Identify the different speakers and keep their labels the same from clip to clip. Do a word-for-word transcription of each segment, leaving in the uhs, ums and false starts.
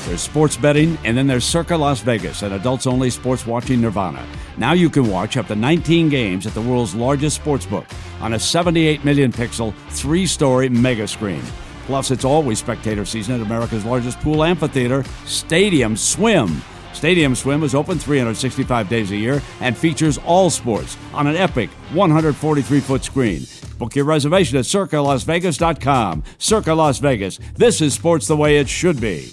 Speaker 1: There's sports betting, and then there's Circa Las Vegas, an adults-only sports watching nirvana. Now you can watch up to nineteen games at the world's largest sportsbook on a seventy-eight million pixel, three-story mega screen. Plus, it's always spectator season at America's largest pool amphitheater, Stadium Swim. Stadium Swim is open three hundred sixty-five days a year and features all sports on an epic one hundred forty-three foot screen. Book your reservation at circa las vegas dot com. Circa Las Vegas. This is sports the way it should be.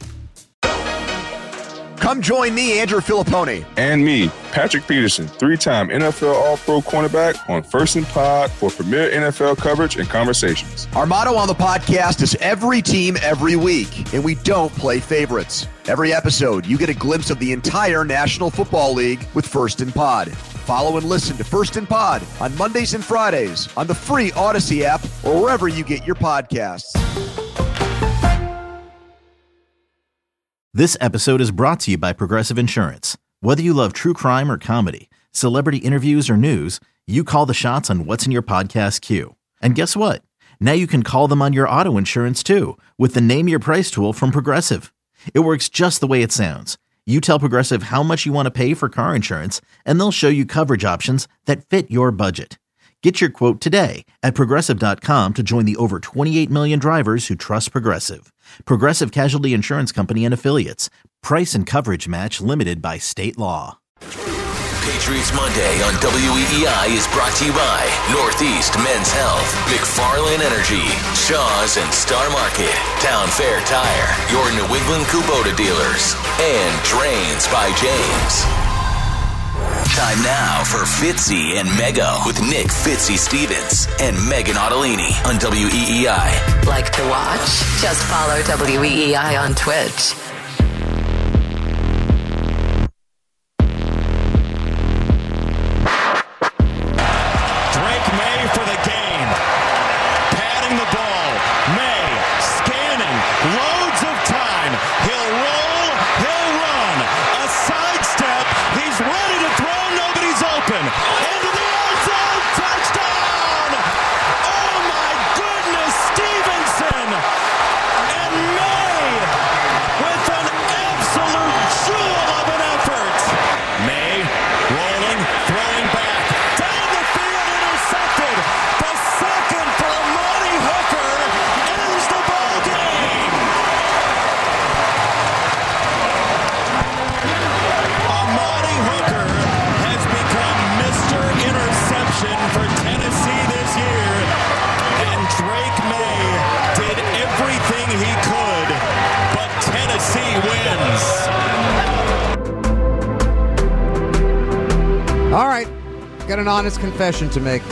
Speaker 2: Come join me, Andrew Filippone.
Speaker 3: And me, Patrick Peterson, three-time N F L All-Pro cornerback on First and Pod for premier N F L coverage and conversations.
Speaker 2: Our motto on the podcast is every team, every week, and we don't play favorites. Every episode, you get a glimpse of the entire National Football League with First and Pod. Follow and listen to First and Pod on Mondays and Fridays on the free Odyssey app or wherever you get your podcasts.
Speaker 4: This episode is brought to you by Progressive Insurance. Whether you love true crime or comedy, celebrity interviews or news, you call the shots on what's in your podcast queue. And guess what? Now you can call them on your auto insurance too with the Name Your Price tool from Progressive. It works just the way it sounds. You tell Progressive how much you want to pay for car insurance, and they'll show you coverage options that fit your budget. Get your quote today at progressive dot com to join the over twenty-eight million drivers who trust Progressive. Progressive Casualty Insurance Company and Affiliates. Price and coverage match limited by state law.
Speaker 5: Patriots Monday on W E E I is brought to you by Northeast Men's Health, McFarland Energy, Shaw's and Star Market, Town Fair Tire, your New England Kubota dealers, and Drains by James. Time now for Fitzy and Mego with Nick Fitzy Stevens and Megan Ottolini on W E E I.
Speaker 6: Like to watch? Just follow W E E I on Twitch.
Speaker 7: Drake May for the game. Patting the ball. May scanning. Loads of time. He'll roll. He'll run. A sidestep. He's ready to throw. Nobody's open. Into the end zone. Touchdown. Oh my goodness. Stevenson. And May with an absolute jewel of an effort. May rolling, throwing back. Down the field, intercepted. The second for Amani Hooker ends the ball game. Amani Hooker has become Mister Interception for Tennessee this year, and Drake May did everything he could, but Tennessee wins.
Speaker 8: All right, got an honest confession to make.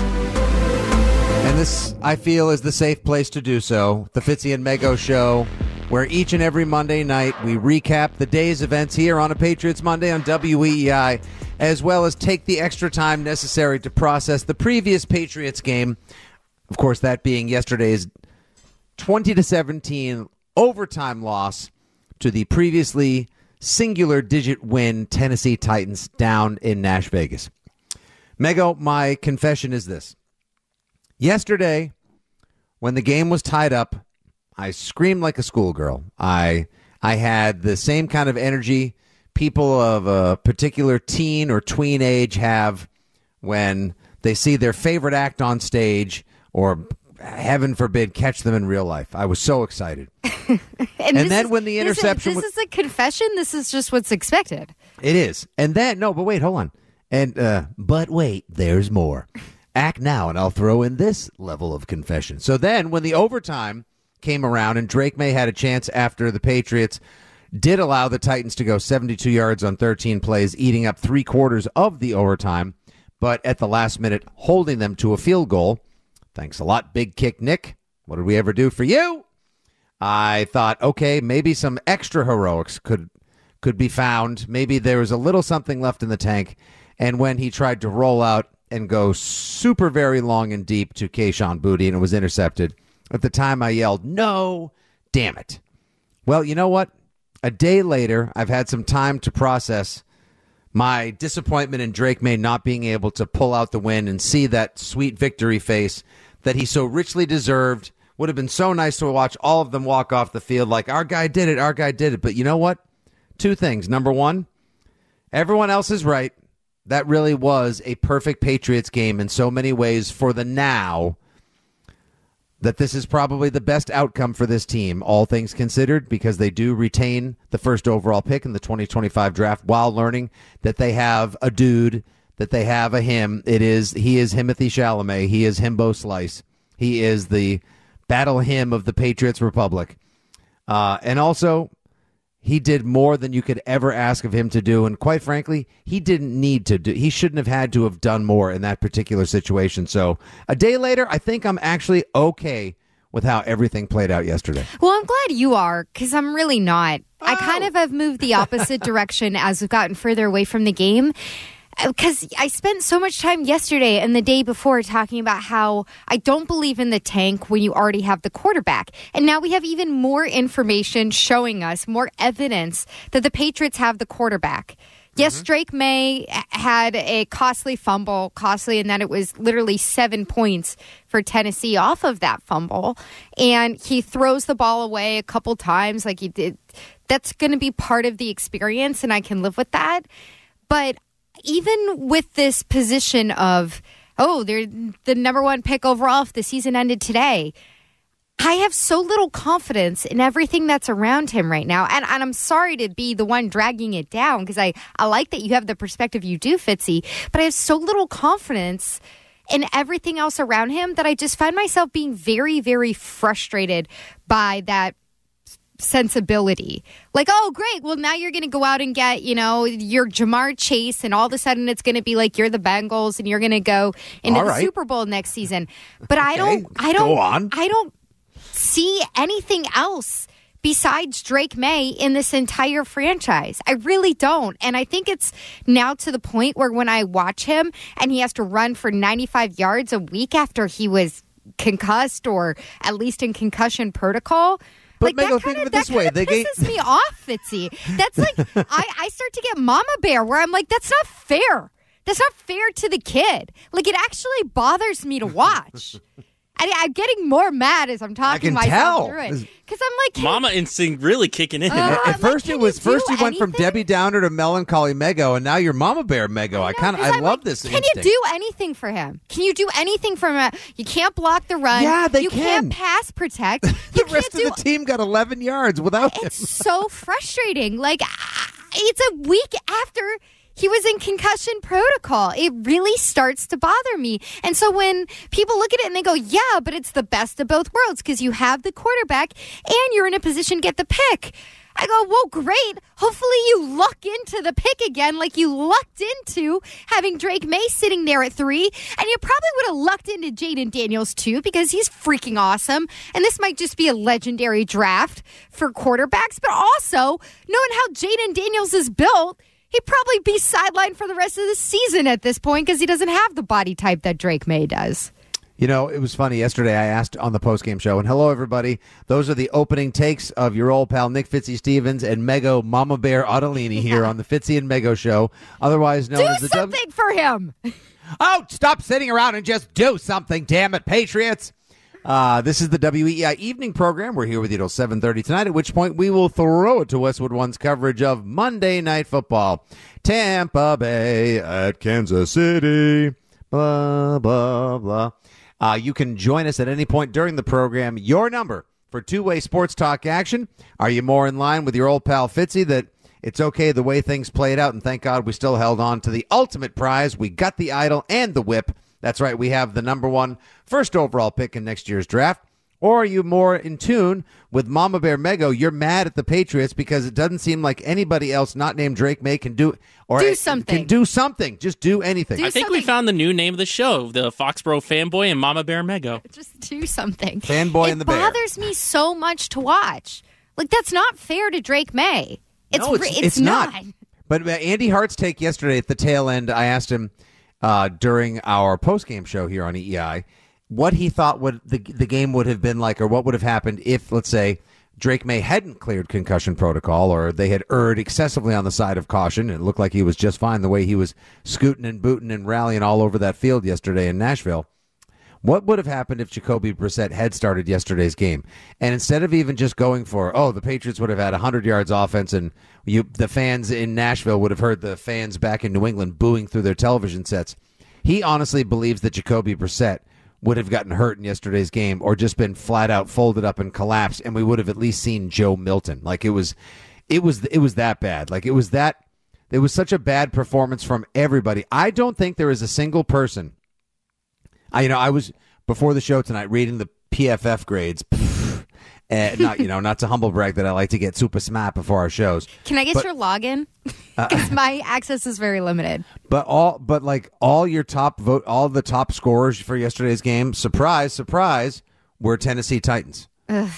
Speaker 8: And this, I feel, is the safe place to do so. The Fitzy and Mego Show, where each and every Monday night we recap the day's events here on a Patriots Monday on W E E I, as well as take the extra time necessary to process the previous Patriots game. Of course, that being yesterday's twenty to seventeen overtime loss to the previously singular digit win Tennessee Titans down in Nash Vegas. Mego, my confession is this. Yesterday, when the game was tied up, I screamed like a schoolgirl. I I had the same kind of energy people of a particular teen or tween age have when they see their favorite act on stage or, heaven forbid, catch them in real life. I was so excited.
Speaker 9: and
Speaker 8: and then
Speaker 9: is,
Speaker 8: when the interception...
Speaker 9: This, is, this is a confession? This is just what's expected.
Speaker 8: It is. And then, no, but wait, hold on. And, uh, but wait, there's more. Act now, and I'll throw in this level of confession. So then, when the overtime came around and Drake May had a chance after the Patriots did allow the Titans to go seventy-two yards on thirteen plays, eating up three quarters of the overtime, but at the last minute holding them to a field goal. Thanks a lot, Big Kick Nick. What did we ever do for you? I thought, okay, maybe some extra heroics could could be found. Maybe there was a little something left in the tank. And when he tried to roll out and go super very long and deep to Kayshon Boutte and it was intercepted, at the time I yelled, no, damn it. Well, you know what? A day later, I've had some time to process my disappointment in Drake May not being able to pull out the win and see that sweet victory face that he so richly deserved. Would have been so nice to watch all of them walk off the field like, our guy did it, our guy did it. But you know what? two things. Number one, everyone else is right. That really was a perfect Patriots game in so many ways for the now, that this is probably the best outcome for this team, all things considered, because they do retain the first overall pick in the twenty twenty-five draft while learning that they have a dude, that they have a him. It is He is Timothy Chalamet. He is Himbo Slice. He is the battle hymn of the Patriots Republic. Uh, and also, he did more than you could ever ask of him to do. And quite frankly, he didn't need to do. He shouldn't have had to have done more in that particular situation. So a day later, I think I'm actually okay with how everything played out yesterday.
Speaker 9: Well, I'm glad you are, because I'm really not. Oh. I kind of have moved the opposite direction as we've gotten further away from the game. Because I spent so much time yesterday and the day before talking about how I don't believe in the tank when you already have the quarterback. And now we have even more information showing us, more evidence that the Patriots have the quarterback. Yes, mm-hmm. Drake May had a costly fumble, costly in that it was literally seven points for Tennessee off of that fumble. And he throws the ball away a couple times like he did. That's going to be part of the experience, and I can live with that. But even with this position of, oh, they're the number one pick overall if the season ended today, I have so little confidence in everything that's around him right now. And, and I'm sorry to be the one dragging it down, because I, I like that you have the perspective you do, Fitzy, but I have so little confidence in everything else around him that I just find myself being very, very frustrated by that sensibility. Like, oh, great. Well, now you're going to go out and get, you know, your Jamar Chase, and all of a sudden it's going to be like you're the Bengals and you're going to go into all the right. Super Bowl next season. But okay. I don't, I don't,
Speaker 8: go on.
Speaker 9: I don't see anything else besides Drake May in this entire franchise. I really don't. And I think it's now to the point where when I watch him and he has to run for ninety-five yards a week after he was concussed, or at least in concussion protocol.
Speaker 8: But
Speaker 9: like,
Speaker 8: Megan, think
Speaker 9: kinda,
Speaker 8: of it this
Speaker 9: that
Speaker 8: way.
Speaker 9: They pisses me off, Fitzy. That's like, I, I start to get mama bear, where I'm like, that's not fair. That's not fair to the kid. Like, it actually bothers me to watch. I, I'm getting more mad as I'm talking
Speaker 8: I can
Speaker 9: myself
Speaker 8: tell.
Speaker 9: through it. Because I'm like,
Speaker 10: Mama instinct really kicking in.
Speaker 9: Uh,
Speaker 8: At first,
Speaker 9: like,
Speaker 8: it was first you went
Speaker 9: anything?
Speaker 8: from Debbie Downer to melancholy Mego, and now you're Mama Bear Mego. I, I kind of I
Speaker 9: I'm
Speaker 8: love
Speaker 9: like,
Speaker 8: this.
Speaker 9: Can
Speaker 8: instinct.
Speaker 9: you do anything for him? Can you do anything for him? You can't block the run.
Speaker 8: Yeah, they
Speaker 9: you
Speaker 8: can.
Speaker 9: can't pass protect.
Speaker 8: the
Speaker 9: You
Speaker 8: rest
Speaker 9: can't
Speaker 8: of
Speaker 9: do
Speaker 8: the team got eleven yards without him.
Speaker 9: It's so frustrating. Like, it's a week after he was in concussion protocol. It really starts to bother me. And so when people look at it and they go, yeah, but it's the best of both worlds because you have the quarterback and you're in a position to get the pick. I go, well, great. Hopefully you luck into the pick again like you lucked into having Drake May sitting there at three. And you probably would have lucked into Jaden Daniels, too, because he's freaking awesome. And this might just be a legendary draft for quarterbacks. But also, knowing how Jaden Daniels is built, he'd probably be sidelined for the rest of the season at this point because he doesn't have the body type that Drake May does.
Speaker 8: You know, it was funny. Yesterday I asked on the postgame show, and hello, everybody. Those are the opening takes of your old pal Nick Fitzy Stevens and Mego Mama Bear Ottolini here on the Fitzy and Mego Show, otherwise known
Speaker 9: do
Speaker 8: as the...
Speaker 9: Do something w- for him!
Speaker 8: Oh, stop sitting around and just do something, damn it, Patriots! Uh, this is the W E I evening program. We're here with you till seven thirty tonight, at which point we will throw it to Westwood One's coverage of Monday Night Football. Tampa Bay at Kansas City. Blah, blah, blah. Uh, you can join us at any point during the program. Your number for two-way sports talk action. Are you more in line with your old pal Fitzy that it's okay the way things played out, and thank God we still held on to the ultimate prize. We got the idol and the whip. That's right, we have the number one first overall pick in next year's draft. Or are you more in tune with Mama Bear Mego? You're mad at the Patriots because it doesn't seem like anybody else not named Drake May can do or
Speaker 9: do something.
Speaker 8: Can do something. Just do anything.
Speaker 9: Do
Speaker 10: I think
Speaker 9: something.
Speaker 10: we found the new name of the show, the Foxborough Fanboy and Mama Bear Mego.
Speaker 9: Just do something.
Speaker 8: Fanboy
Speaker 9: it
Speaker 8: and the Bear.
Speaker 9: It bothers me so much to watch. Like, that's not fair to Drake May. It's
Speaker 8: no, it's,
Speaker 9: re- it's,
Speaker 8: it's not.
Speaker 9: not.
Speaker 8: But uh, Andy Hart's take yesterday at the tail end, I asked him uh, during our postgame show here on E E I what he thought would the the game would have been like, or what would have happened if, let's say, Drake May hadn't cleared concussion protocol, or they had erred excessively on the side of caution. It looked like he was just fine the way he was scooting and booting and rallying all over that field yesterday in Nashville. What would have happened if Jacoby Brissett had started yesterday's game? And instead of even just going for, oh, the Patriots would have had one hundred yards offense and you, the fans in Nashville would have heard the fans back in New England booing through their television sets. He honestly believes that Jacoby Brissett would have gotten hurt in yesterday's game or just been flat out folded up and collapsed, and we would have at least seen Joe Milton. Like it was, it was, it was that bad. Like it was that, it was such a bad performance from everybody. I don't think there is a single person. I, you know, I was before the show tonight reading the P F F grades. And not, you know, not to humble brag that I like to get super smart before our shows.
Speaker 9: Can I get
Speaker 8: but,
Speaker 9: your login? Because uh, my access is very limited.
Speaker 8: But all, but like all your top vote, all the top scorers for yesterday's game, surprise, surprise, were Tennessee Titans. Ugh.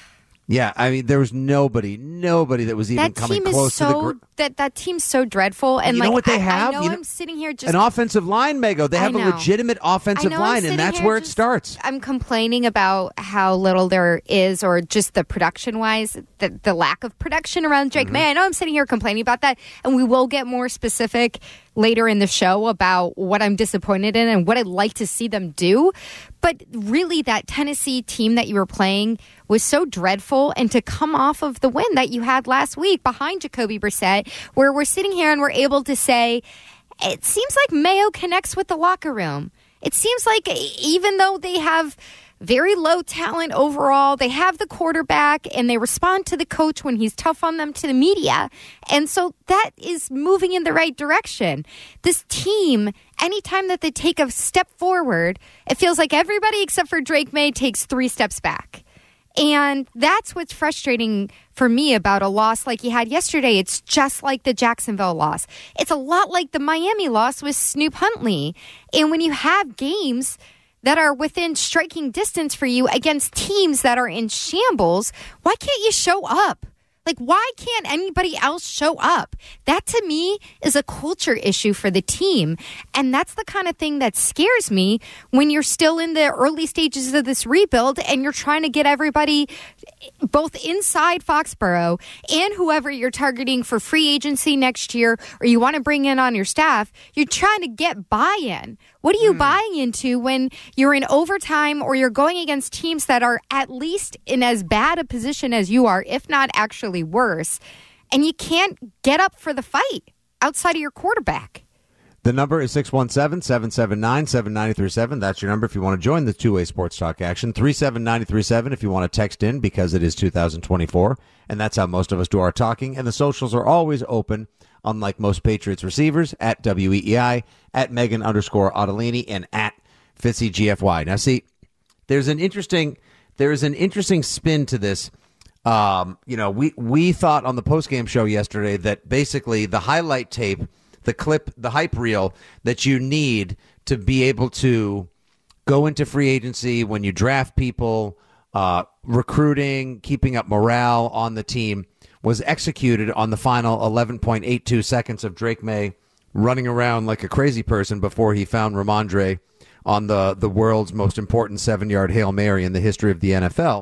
Speaker 8: Yeah, I mean, there was nobody, nobody that was even
Speaker 9: that
Speaker 8: coming
Speaker 9: team
Speaker 8: close
Speaker 9: is so,
Speaker 8: to the. Gr-
Speaker 9: that that team's so dreadful, and
Speaker 8: you
Speaker 9: like
Speaker 8: know what they
Speaker 9: I,
Speaker 8: have?
Speaker 9: I know
Speaker 8: you know,
Speaker 9: I'm sitting here just
Speaker 8: an offensive line, Mego. They have a legitimate offensive line, and that's where it starts.
Speaker 9: I'm complaining about how little there is, or just the production wise, the the lack of production around Drake mm-hmm. May. I know I'm sitting here complaining about that, and we will get more specific later in the show about what I'm disappointed in and what I'd like to see them do. But really, that Tennessee team that you were playing was so dreadful, and to come off of the win that you had last week behind Jacoby Brissett, where we're sitting here and we're able to say, it seems like Mayo connects with the locker room. It seems like even though they have very low talent overall, they have the quarterback and they respond to the coach when he's tough on them to the media. And so that is moving in the right direction. This team, anytime that they take a step forward, it feels like everybody except for Drake May takes three steps back. And that's what's frustrating for me about a loss like you had yesterday. It's just like the Jacksonville loss. It's a lot like the Miami loss with Snoop Huntley. And when you have games that are within striking distance for you against teams that are in shambles, why can't you show up? Like, why can't anybody else show up? That, to me, is a culture issue for the team. And that's the kind of thing that scares me when you're still in the early stages of this rebuild and you're trying to get everybody both inside Foxborough and whoever you're targeting for free agency next year or you want to bring in on your staff, you're trying to get buy-in. What are you mm. buying into when you're in overtime or you're going against teams that are at least in as bad a position as you are, if not actually worse, and you can't get up for the fight outside of your quarterback?
Speaker 8: The number is six one seven, seven seven nine, seven nine three seven. That's your number if you want to join the two-way sports talk action. three seven nine three seven if you want to text in because it is two thousand twenty-four, and that's how most of us do our talking. And the socials are always open, unlike most Patriots receivers, at W E E I, at Megan underscore Ottolini, and at Fitzy G F Y. Now, see, there's an interesting there's an interesting spin to this. Um, you know, we, we thought on the postgame show yesterday that basically the highlight tape, the clip, the hype reel that you need to be able to go into free agency when you draft people, uh, recruiting, keeping up morale on the team, was executed on the final eleven point eight two seconds of Drake May running around like a crazy person before he found Ramondre on the, the world's most important seven-yard Hail Mary in the history of the N F L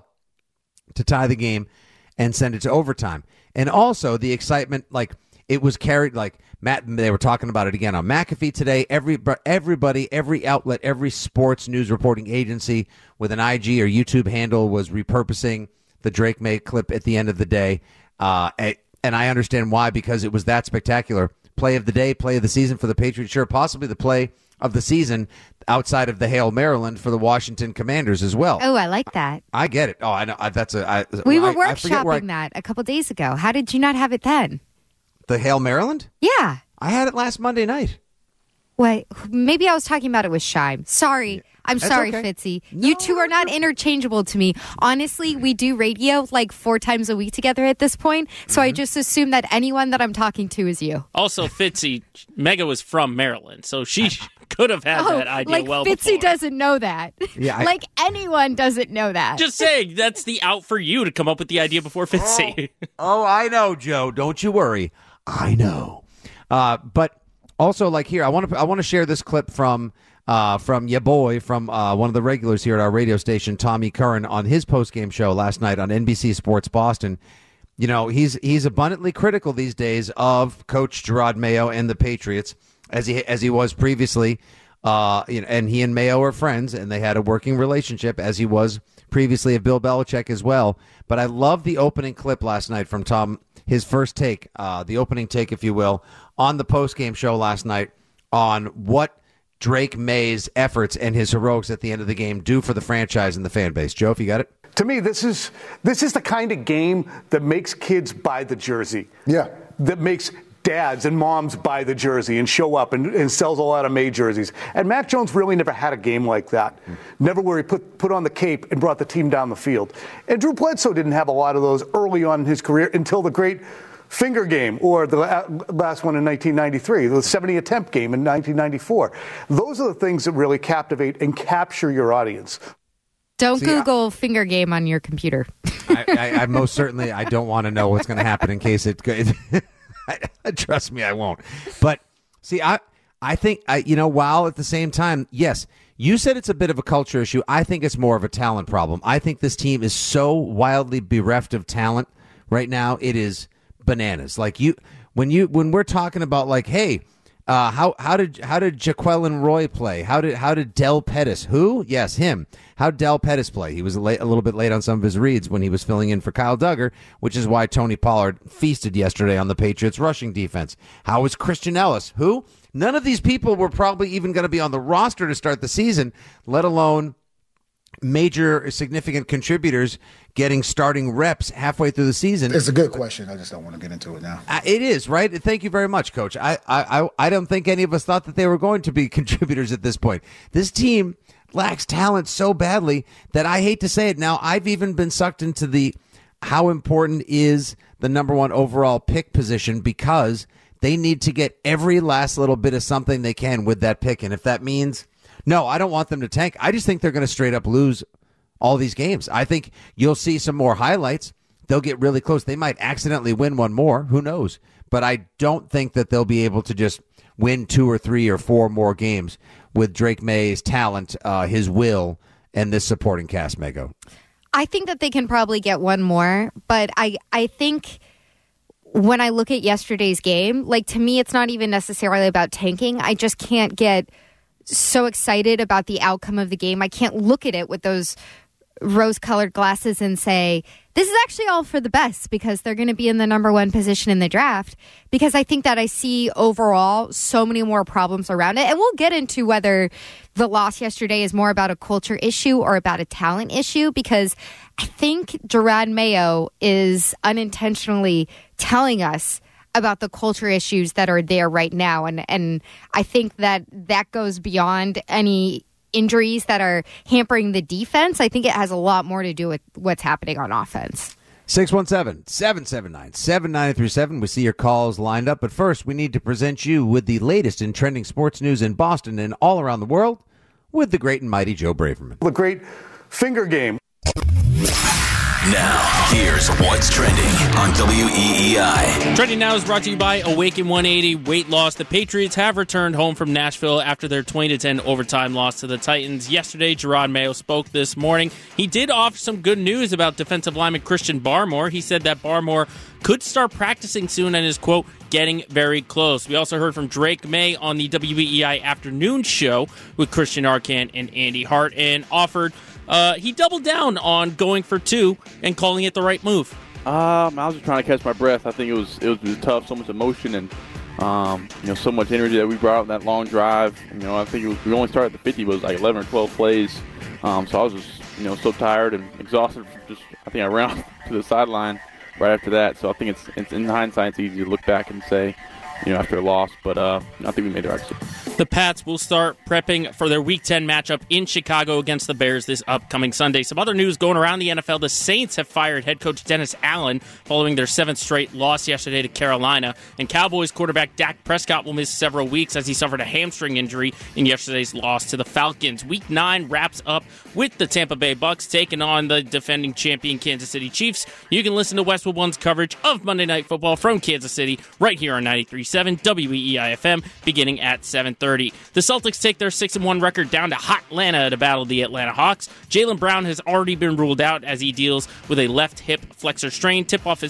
Speaker 8: to tie the game and send it to overtime. And also the excitement, like it was carried, like Matt, they were talking about it again on McAfee today. Every, everybody, every outlet, every sports news reporting agency with an I G or YouTube handle was repurposing the Drake May clip at the end of the day. Uh, and I understand why, because it was that spectacular. Play of the day, play of the season for the Patriots, sure, possibly the play of the season outside of the Hail Maryland for the Washington Commanders as well.
Speaker 9: Oh, I like that.
Speaker 8: I get it. Oh, I know. I, that's a. I,
Speaker 9: we were
Speaker 8: I,
Speaker 9: workshopping
Speaker 8: I,
Speaker 9: that a couple days ago. How did you not have it then?
Speaker 8: The Hail Maryland?
Speaker 9: Yeah.
Speaker 8: I had it last Monday night.
Speaker 9: Wait, maybe I was talking about it with Shime. Sorry. I'm
Speaker 8: That's
Speaker 9: sorry,
Speaker 8: okay.
Speaker 9: Fitzy.
Speaker 8: No,
Speaker 9: you two are not interchangeable to me. Honestly, we do radio like four times a week together at this point, so mm-hmm. I just assume that anyone that I'm talking to is you.
Speaker 10: Also, Fitzy, Mega was from Maryland, so she could have had
Speaker 9: oh,
Speaker 10: that idea
Speaker 9: like
Speaker 10: well
Speaker 9: Fitzy
Speaker 10: before.
Speaker 9: doesn't know that. Yeah, I, like anyone doesn't know that.
Speaker 10: Just saying, that's the out for you to come up with the idea before Fitzy.
Speaker 8: Oh, oh I know, Joe. Don't you worry. I know. Uh, but also, like here, I want to I want to share this clip from uh, from ya boy, from uh, one of the regulars here at our radio station, Tommy Curran, on his postgame show last night on N B C Sports Boston. You know, he's he's abundantly critical these days of Coach Gerard Mayo and the Patriots, as he as he was previously Uh, you know, and he and Mayo are friends, and they had a working relationship, as he was previously of Bill Belichick as well. But I love the opening clip last night from Tom, his first take, uh, the opening take, if you will, on the postgame show last night on what Drake May's efforts and his heroics at the end of the game do for the franchise and the fan base. Joe, if you got it.
Speaker 11: To me, this is this is the kind of game that makes kids buy the jersey.
Speaker 12: Yeah.
Speaker 11: That makes dads and moms buy the jersey and show up and, and sells a lot of May jerseys. And Mac Jones really never had a game like that. Never where he put, put on the cape and brought the team down the field. And Drew Bledsoe didn't have a lot of those early on in his career until the great finger game, or the last one in nineteen ninety-three, the seventy attempt game in nineteen ninety-four. Those are the things that really captivate and capture your audience.
Speaker 9: Don't
Speaker 8: See,
Speaker 9: Google I, finger game on your computer.
Speaker 8: I, I, I most certainly, I don't want to know what's going to happen in case it. I, trust me, I won't. But see, I, I think, I, you know, while at the same time, yes, you said it's a bit of a culture issue. I think it's more of a talent problem. I think this team is so wildly bereft of talent right now. It is bananas. Like you, when you, when we're talking about like, hey. Uh, how how did how did Jaquelin Roy play? How did how did Del Pettis? Who? Yes, him. How did Del Pettis play? He was a, late, a little bit late on some of his reads when he was filling in for Kyle Duggar, which is why Tony Pollard feasted yesterday on the Patriots' rushing defense. How was Christian Ellis? Who? None of these people were probably even going to be on the roster to start the season, let alone major significant contributors getting starting reps halfway through the season.
Speaker 12: It's a good question. I just don't want to get into it now.
Speaker 8: Uh, it is, right? Thank you very much, Coach. I, I, I don't think any of us thought that they were going to be contributors at this point. This team lacks talent so badly that I hate to say it. Now, I've even been sucked into the how important is the number one overall pick position because they need to get every last little bit of something they can with that pick. And if that means... No, I don't want them to tank. I just think they're going to straight up lose all these games. I think you'll see some more highlights. They'll get really close. They might accidentally win one more. Who knows? But I don't think that they'll be able to just win two or three or four more games with Drake May's talent, uh, his will, and this supporting cast, Mego.
Speaker 9: I think that they can probably get one more, but I, I think when I look at yesterday's game, like to me, it's not even necessarily about tanking. I just can't get so excited about the outcome of the game. I can't look at it with those rose-colored glasses and say, this is actually all for the best because they're going to be in the number one position in the draft, because I think that I see overall so many more problems around it. And we'll get into whether the loss yesterday is more about a culture issue or about a talent issue, because I think Jerod Mayo is unintentionally telling us about the culture issues that are there right now. And and I think that that goes beyond any injuries that are hampering the defense. I think it has a lot more to do with what's happening on offense.
Speaker 8: six one seven, seven seven nine, seven nine three seven. We see your calls lined up. But first, we need to present you with the latest in trending sports news in Boston and all around the world with the great and mighty Joe Braverman.
Speaker 11: The great finger game.
Speaker 5: Now, here's what's trending on W E E I.
Speaker 10: Trending now is brought to you by Awaken one eighty Weight Loss. The Patriots have returned home from Nashville after their twenty to ten overtime loss to the Titans. Yesterday, Jerod Mayo spoke this morning. He did offer some good news about defensive lineman Christian Barmore. He said that Barmore could start practicing soon and is, quote, getting very close. We also heard from Drake May on the W E E I afternoon show with Christian Arcand and Andy Hart, and offered Uh, he doubled down on going for two and calling it the right move.
Speaker 13: Um, I was just trying to catch my breath. I think it was it was, it was tough, so much emotion and um, you know, so much energy that we brought out in that long drive. You know, I think it was, we only started at the fifty, but it was like eleven or twelve plays. Um, so I was just you know so tired and exhausted. Just I think I ran off to the sideline right after that. So I think it's, it's in hindsight, it's easy to look back and say, you know, after a loss, but uh, I think we made the right decision.
Speaker 10: The Pats will start prepping for their Week ten matchup in Chicago against the Bears this upcoming Sunday. Some other news going around the N F L. The Saints have fired head coach Dennis Allen following their seventh straight loss yesterday to Carolina. And Cowboys quarterback Dak Prescott will miss several weeks as he suffered a hamstring injury in yesterday's loss to the Falcons. Week nine wraps up with the Tampa Bay Bucks taking on the defending champion Kansas City Chiefs. You can listen to Westwood One's coverage of Monday Night Football from Kansas City right here on ninety-three point seven W E E I F M beginning at seven thirty. The Celtics take their six and one record down to hot Atlanta to battle the Atlanta Hawks. Jaylen Brown has already been ruled out as he deals with a left hip flexor strain. Tip-off is set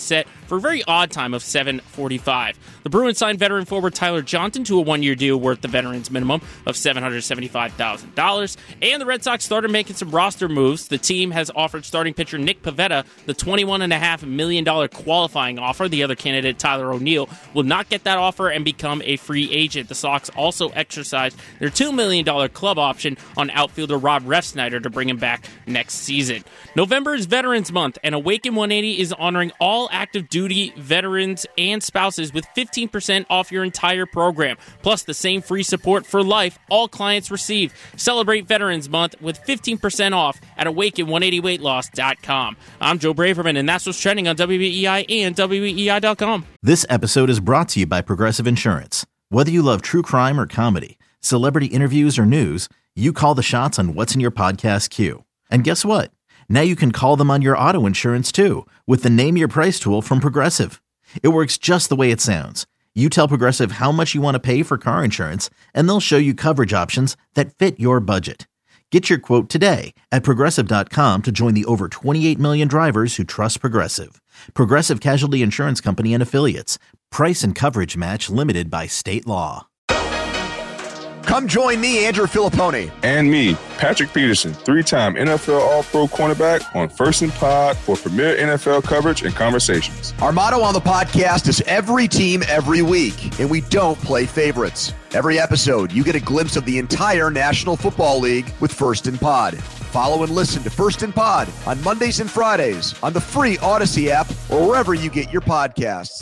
Speaker 10: for a very odd time of seven forty-five. The Bruins signed veteran forward Tyler Johnson to a one-year deal worth the veteran's minimum of seven hundred seventy-five thousand dollars. And the Red Sox started making some roster moves. The team has offered starting pitcher Nick Pivetta the twenty-one point five million dollars qualifying offer. The other candidate, Tyler O'Neill, will not get that offer and become a free agent. The Sox also exercised their two million dollars club option on outfielder Rob Refsnyder to bring him back next season. November is Veterans Month, and Awaken one eighty is honoring all active duty veterans and spouses with fifteen percent off your entire program, plus the same free support for life all clients receive. Celebrate Veterans Month with fifteen percent off at awaken one eighty weight loss dot com. I'm Joe Braverman, and that's what's trending on W E I and W E I dot com.
Speaker 4: This episode is brought to you by Progressive Insurance. Whether you love true crime or comedy, celebrity interviews or news, you call the shots on what's in your podcast queue. And guess what? Now you can call them on your auto insurance too with the Name Your Price tool from Progressive. It works just the way it sounds. You tell Progressive how much you want to pay for car insurance, and they'll show you coverage options that fit your budget. Get your quote today at Progressive dot com to join the over twenty-eight million drivers who trust Progressive. Progressive Casualty Insurance Company and Affiliates. Price and coverage match limited by state law.
Speaker 2: Come join me, Andrew Filippone.
Speaker 3: And me, Patrick Peterson, three-time N F L All-Pro cornerback on First and Pod for premier N F L coverage and conversations.
Speaker 2: Our motto on the podcast is every team, every week, and we don't play favorites. Every episode, you get a glimpse of the entire National Football League with First and Pod. Follow and listen to First and Pod on Mondays and Fridays on the free Odyssey app or wherever you get your podcasts.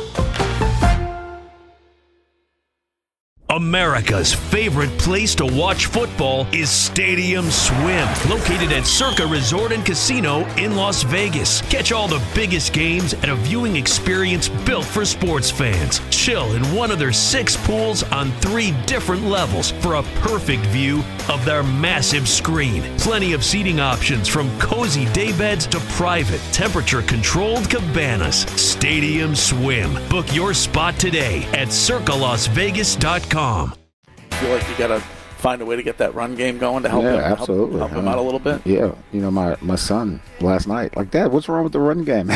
Speaker 14: America's favorite place to watch football is Stadium Swim, located at Circa Resort and Casino in Las Vegas. Catch all the biggest games at a viewing experience built for sports fans. Chill in one of their six pools on three different levels for a perfect view of their massive screen. Plenty of seating options from cozy daybeds to private, temperature-controlled cabanas. Stadium Swim. Book your spot today at circa las vegas dot com.
Speaker 13: I feel like you got to find a way to get that run game going to help
Speaker 12: yeah,
Speaker 13: him,
Speaker 12: absolutely.
Speaker 13: help, help him
Speaker 12: I mean,
Speaker 13: out a little bit.
Speaker 12: Yeah, you know, my, my son last night, like, Dad, what's wrong with the run game?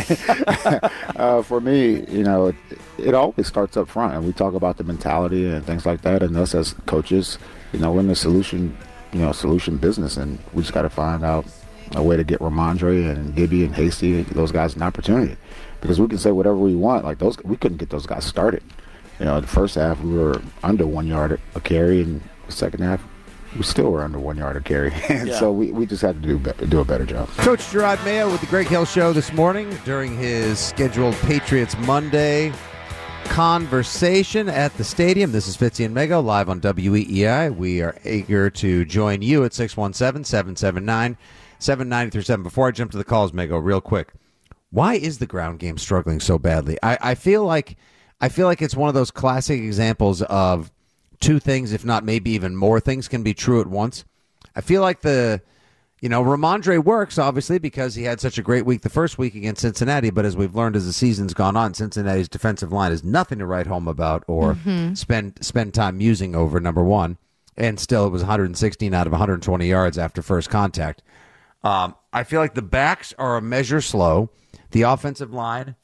Speaker 12: uh, for me, you know, it, it always starts up front, and we talk about the mentality and things like that, and us as coaches, you know, we're in the solution, you know, solution business, and we just got to find out a way to get Ramondre and Gibby and Hasty, those guys, an opportunity, because we can say whatever we want. Like, those, we couldn't get those guys started. You know, the first half we were under one yard a carry, and the second half we still were under one yard a carry. And
Speaker 8: Yeah.
Speaker 12: so we, we just had to do be- do a better job.
Speaker 8: Coach Gerard Mayo with the Greg Hill Show this morning during his scheduled Patriots Monday conversation at the stadium. This is Fitzy and Mego live on W E E I. We are eager to join you at six one seven, seven seven nine, seven nine three seven. Before I jump to the calls, Mego, real quick, why is the ground game struggling so badly? I, I feel like I feel like it's one of those classic examples of two things, if not maybe even more things, can be true at once. I feel like the, you know, Ramondre works, obviously, because he had such a great week the first week against Cincinnati, but as we've learned as the season's gone on, Cincinnati's defensive line is nothing to write home about or
Speaker 9: Mhm.
Speaker 8: spend spend time musing over, number one. And still, it was one hundred sixteen out of one hundred twenty yards after first contact. Um, I feel like the backs are a measure slow. The offensive line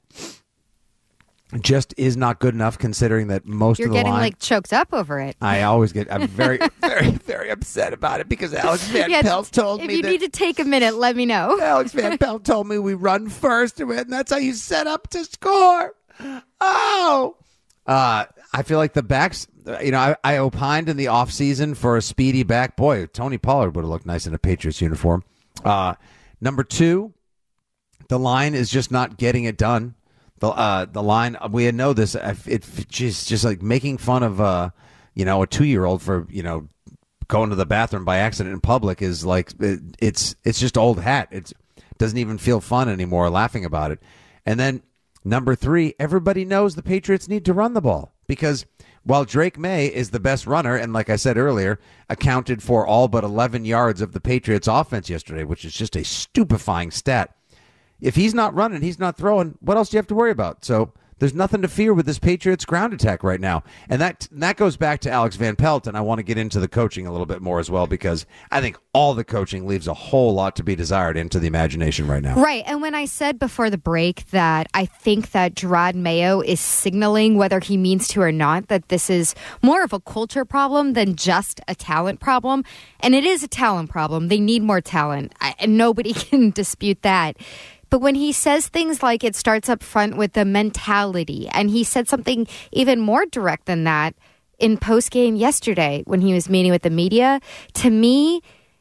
Speaker 8: just is not good enough, considering that most
Speaker 9: You're
Speaker 8: of the
Speaker 9: getting
Speaker 8: line.
Speaker 9: like choked up over it.
Speaker 8: I always get. I'm very, very, very upset about it because Alex Van
Speaker 9: Yeah,
Speaker 8: Pelt told
Speaker 9: if
Speaker 8: me
Speaker 9: you
Speaker 8: that
Speaker 9: need to take a minute, let me know.
Speaker 8: Alex Van Pelt told me we run first, and that's how you set up to score. Oh, uh, I feel like the backs. You know, I, I opined in the offseason for a speedy back. Boy, Tony Pollard would have looked nice in a Patriots uniform. Uh, number two, the line is just not getting it done. The uh, the line, we know this. It just just like making fun of uh, you know, a two year old for, you know, going to the bathroom by accident in public is like it, it's it's just old hat. It doesn't even feel fun anymore laughing about it. And then number three, everybody knows the Patriots need to run the ball because while Drake May is the best runner and, like I said earlier, accounted for all but eleven yards of the Patriots offense yesterday, which is just a stupefying stat. If he's not running, he's not throwing, what else do you have to worry about? So There's nothing to fear with this Patriots ground attack right now. And that that goes back to Alex Van Pelt, and I want to get into the coaching a little bit more as well, because I think all the coaching leaves a whole lot to be desired into the imagination right now.
Speaker 9: Right. And when I said before the break that I think that Jerod Mayo is signaling, whether he means to or not, that this is more of a culture problem than just a talent problem. And it is a talent problem. They need more talent. I, and nobody can dispute that. But when he says things like it starts up front with the mentality, and he said something even more direct than that in postgame yesterday when he was meeting with the media, to me,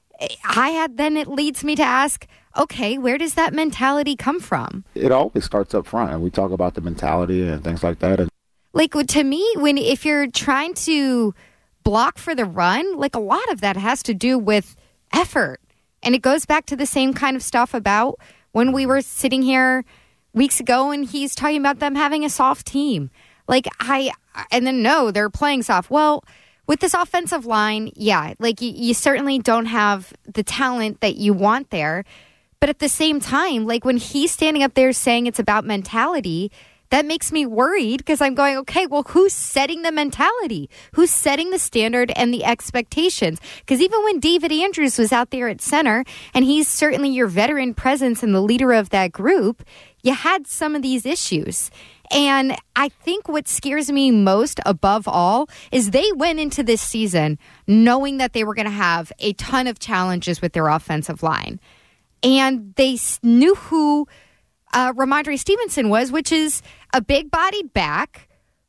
Speaker 9: I had then it leads me to ask, okay, where does that mentality come from?
Speaker 12: It always starts up front, and we talk about the mentality and things like that. And
Speaker 9: like, to me, when if you're trying to block for the run, like a lot of that has to do with effort. And it goes back to the same kind of stuff about when we were sitting here weeks ago and he's talking about them having a soft team. Like, I, and then no, they're playing soft. Well, with this offensive line, yeah, like you, you certainly don't have the talent that you want there. But at the same time, like when he's standing up there saying it's about mentality, that makes me worried because I'm going, okay, well, who's setting the mentality? Who's setting the standard and the expectations? Because even when David Andrews was out there at center, and he's certainly your veteran presence and the leader of that group, you had some of these issues. And I think what scares me most above all is they went into this season knowing that they were going to have a ton of challenges with their offensive line. And they knew who Uh, Ramondre Stevenson was, which is a big-bodied back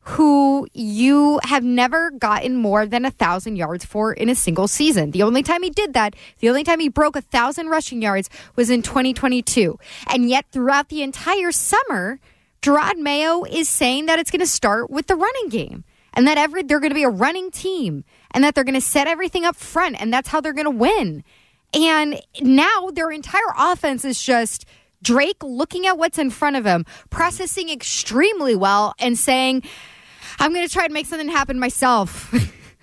Speaker 9: who you have never gotten more than a thousand yards for in a single season. The only time he did that, the only time he broke a thousand rushing yards was in twenty twenty-two. And yet throughout the entire summer, Jerod Mayo is saying that it's going to start with the running game and that every they're going to be a running team and that they're going to set everything up front and that's how they're going to win. And now their entire offense is just Drake looking at what's in front of him, processing extremely well, and saying, I'm going to try to make something happen myself.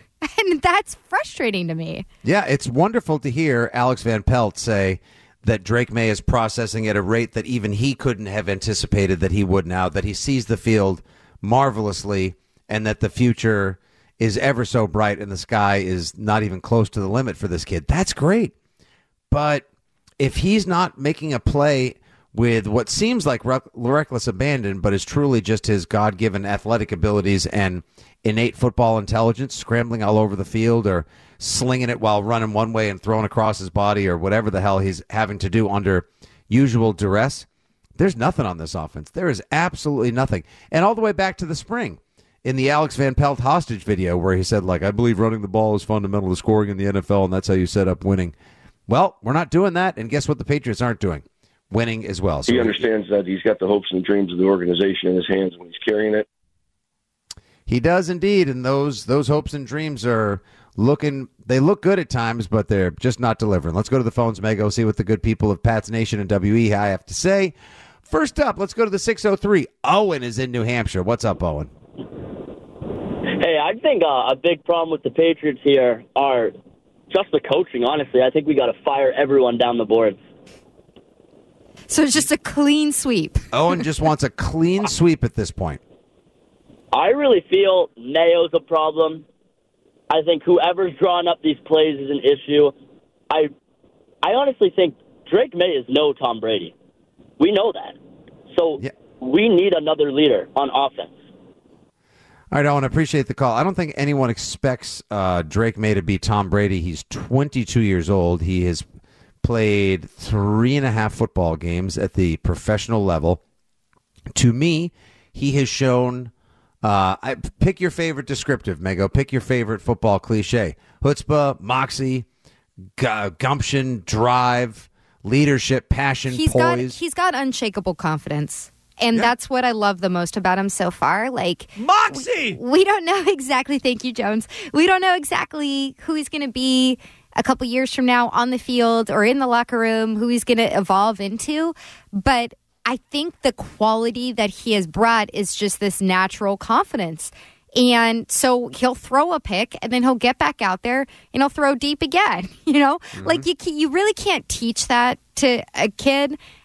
Speaker 9: And that's frustrating to me.
Speaker 8: Yeah, it's wonderful to hear Alex Van Pelt say that Drake May is processing at a rate that even he couldn't have anticipated that he would now, that he sees the field marvelously, and that the future is ever so bright and the sky is not even close to the limit for this kid. That's great. But if he's not making a play with what seems like rec- reckless abandon, but is truly just his God-given athletic abilities and innate football intelligence, scrambling all over the field or slinging it while running one way and throwing across his body or whatever the hell he's having to do under usual duress, there's nothing on this offense. There is absolutely nothing. And all the way back to the spring, in the Alex Van Pelt hostage video where he said, like, I believe running the ball is fundamental to scoring in the N F L, and that's how you set up winning. Well, we're not doing that, and guess what the Patriots aren't doing? Winning as well.
Speaker 15: So he understands that he's got the hopes and dreams of the organization in his hands when he's carrying it.
Speaker 8: He does indeed, and those those hopes and dreams are looking, they look good at times, but they're just not delivering. Let's go to the phones, Mego, see what the good people of Pats Nation and W E I have to say. First up, let's go to the six oh three. Owen is in New Hampshire. What's up, Owen?
Speaker 16: Hey, I think uh, a big problem with the Patriots here are just the coaching, honestly. I think we got to fire everyone down the board.
Speaker 9: So it's just a clean sweep.
Speaker 8: Owen just wants a clean sweep at this point.
Speaker 16: I really feel Mayo's a problem. I think whoever's drawing up these plays is an issue. I I honestly think Drake May is no Tom Brady. We know that. So yeah. We need another leader on offense.
Speaker 8: All right, Owen, I appreciate the call. I don't think anyone expects uh, Drake May to be Tom Brady. He's twenty-two years old. He has played three and a half football games at the professional level. To me, he has shown, uh, I, pick your favorite descriptive, Mego. Pick your favorite football cliche. Chutzpah, moxie, gu- gumption, drive, leadership, passion,
Speaker 9: he's
Speaker 8: poise.
Speaker 9: Got, he's got unshakable confidence. And yeah. That's what I love the most about him so far. Like
Speaker 8: Moxie!
Speaker 9: We, we don't know exactly, thank you, Jones. We don't know exactly who he's going to be a couple years from now on the field or in the locker room, who he's going to evolve into. But I think the quality that he has brought is just this natural confidence. And so he'll throw a pick and then he'll get back out there and he'll throw deep again. You know, mm-hmm. like you, you really can't teach that to a kid.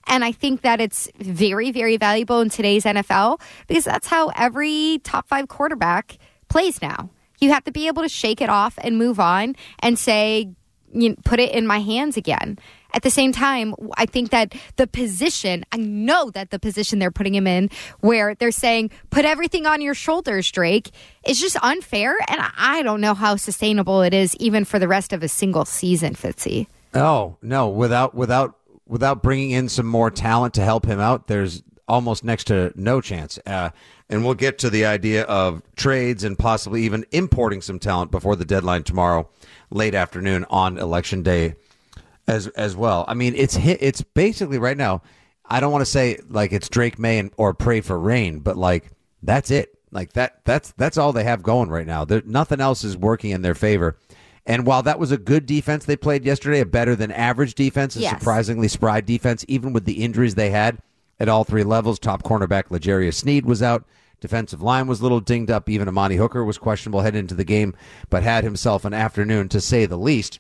Speaker 9: And I think that it's very, very valuable in today's N F L because that's how every top five quarterback plays now. You have to be able to shake it off and move on and say, you know, put it in my hands again. At the same time, I think that the position, I know that the position they're putting him in, where they're saying, put everything on your shoulders, Drake, is just unfair. And I don't know how sustainable it is even for the rest of a single season, Fitzy.
Speaker 8: Oh, no, without without without bringing in some more talent to help him out, there's almost next to no chance. Uh, and we'll get to the idea of trades and possibly even importing some talent before the deadline tomorrow, late afternoon on Election Day as as well. I mean, it's hit, it's basically right now, I don't want to say like it's Drake May and, or pray for rain, but like that's it. Like that that's that's all they have going right now. There, nothing else is working in their favor. And while that was a good defense they played yesterday, a better than average defense, a
Speaker 9: yes.
Speaker 8: surprisingly spry defense, even with the injuries they had at all three levels. Top cornerback L'Jarius Sneed was out. Defensive line was a little dinged up. Even Amani Hooker was questionable heading into the game, but had himself an afternoon, to say the least.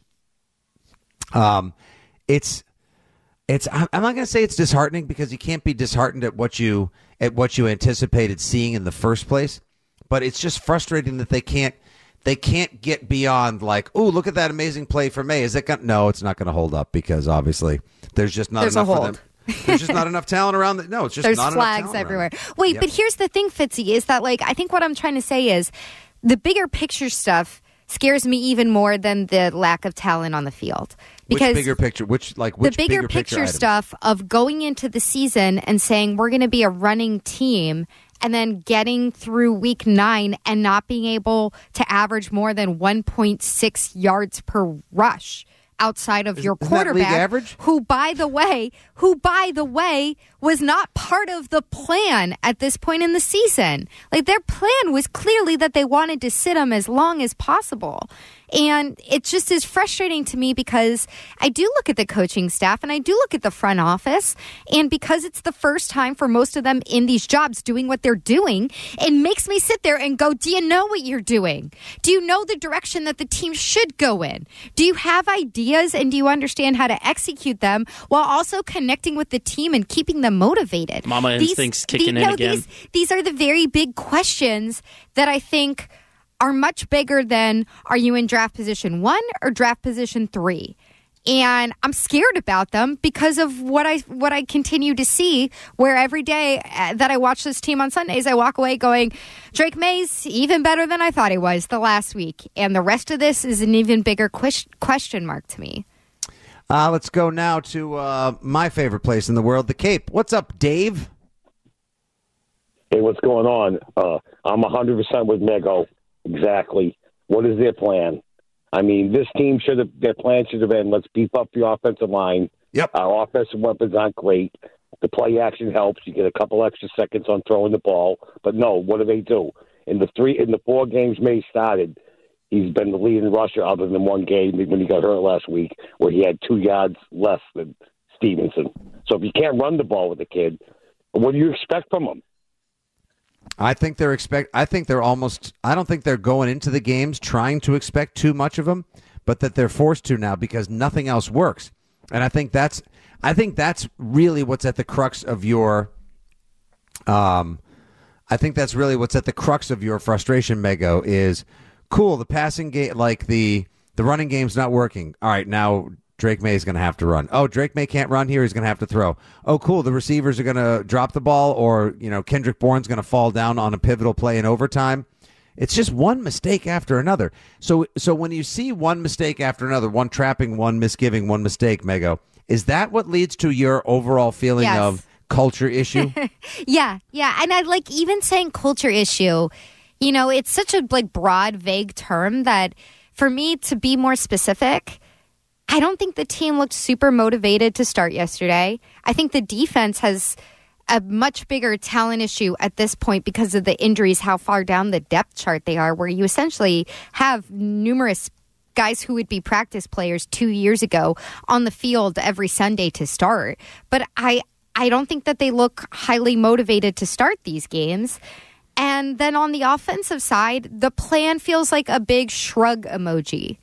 Speaker 8: Um, it's it's. I'm not going to say it's disheartening because you can't be disheartened at what you at what you anticipated seeing in the first place. But it's just frustrating that they can't they can't get beyond like, oh, look at that amazing play for May. Is it going? No, it's not going to hold up because obviously there's just not
Speaker 9: there's
Speaker 8: enough
Speaker 9: a
Speaker 8: for
Speaker 9: hold.
Speaker 8: them. There's just not enough talent around. The, no, it's just
Speaker 9: There's
Speaker 8: not
Speaker 9: flags
Speaker 8: enough talent
Speaker 9: everywhere.
Speaker 8: around.
Speaker 9: Wait,
Speaker 8: Yep.
Speaker 9: but here's the thing, Fitzy, is that like I think what I'm trying to say is the bigger picture stuff scares me even more than the lack of talent on the field. Because
Speaker 8: which bigger picture? Which like which
Speaker 9: the bigger,
Speaker 8: bigger
Speaker 9: picture,
Speaker 8: picture
Speaker 9: stuff of going into the season and saying we're going to be a running team, and then getting through week nine and not being able to average more than one point six yards per rush outside of your
Speaker 8: isn't that
Speaker 9: quarterback,
Speaker 8: league average?
Speaker 9: who, by the way, who, by the way, was not part of the plan at this point in the season. Like, their plan was clearly that they wanted to sit him as long as possible. And it just is frustrating to me because I do look at the coaching staff and I do look at the front office. And because it's the first time for most of them in these jobs doing what they're doing, it makes me sit there and go, do you know what you're doing? Do you know the direction that the team should go in? Do you have ideas and do you understand how to execute them while also connecting with the team and keeping them motivated?
Speaker 10: Mama
Speaker 9: These-
Speaker 10: instincts kicking
Speaker 9: the-
Speaker 10: in
Speaker 9: no,
Speaker 10: again.
Speaker 9: These, these are the very big questions that I think are much bigger than are you in draft position one or draft position three? And I'm scared about them because of what I what I continue to see, where every day that I watch this team on Sundays, I walk away going, Drake May's even better than I thought he was the last week. And the rest of this is an even bigger ques- question mark to me.
Speaker 8: Uh, let's go now to uh, my favorite place in the world, the Cape. What's up, Dave?
Speaker 15: Hey, what's going on? Uh, I'm one hundred percent with Mego. Exactly. What is their plan? I mean, this team should have, their plan should have been, let's beef up the offensive line.
Speaker 8: Yep.
Speaker 15: Our offensive weapons aren't great. The play action helps. You get a couple extra seconds on throwing the ball. But no, what do they do? In the three, in the four games May started, he's been the leading rusher other than one game when he got hurt last week, where he had two yards less than Stevenson. So if you can't run the ball with the kid, what do you expect from him?
Speaker 8: I think they're expect. I think they're almost. I don't think they're going into the games trying to expect too much of them, but that they're forced to now because nothing else works. And I think that's. I think that's really what's at the crux of your. Um, I think that's really what's at the crux of your frustration, Mego. Is cool. The passing game, like the the running game's not working. All right, now Drake May is going to have to run. Oh, Drake May can't run here. He's going to have to throw. Oh, cool. The receivers are going to drop the ball, or, you know, Kendrick Bourne's going to fall down on a pivotal play in overtime. It's just one mistake after another. So so when you see one mistake after another, one trapping, one misgiving, one mistake, Mego, is that what leads to your overall feeling
Speaker 9: Yes.
Speaker 8: of culture issue?
Speaker 9: Yeah, yeah. And I like even saying culture issue, you know, it's such a like broad, vague term that for me to be more specific, I don't think the team looked super motivated to start yesterday. I think the defense has a much bigger talent issue at this point because of the injuries, how far down the depth chart they are, where you essentially have numerous guys who would be practice players two years ago on the field every Sunday to start. But I, I don't think that they look highly motivated to start these games. And then on the offensive side, the plan feels like a big shrug emoji.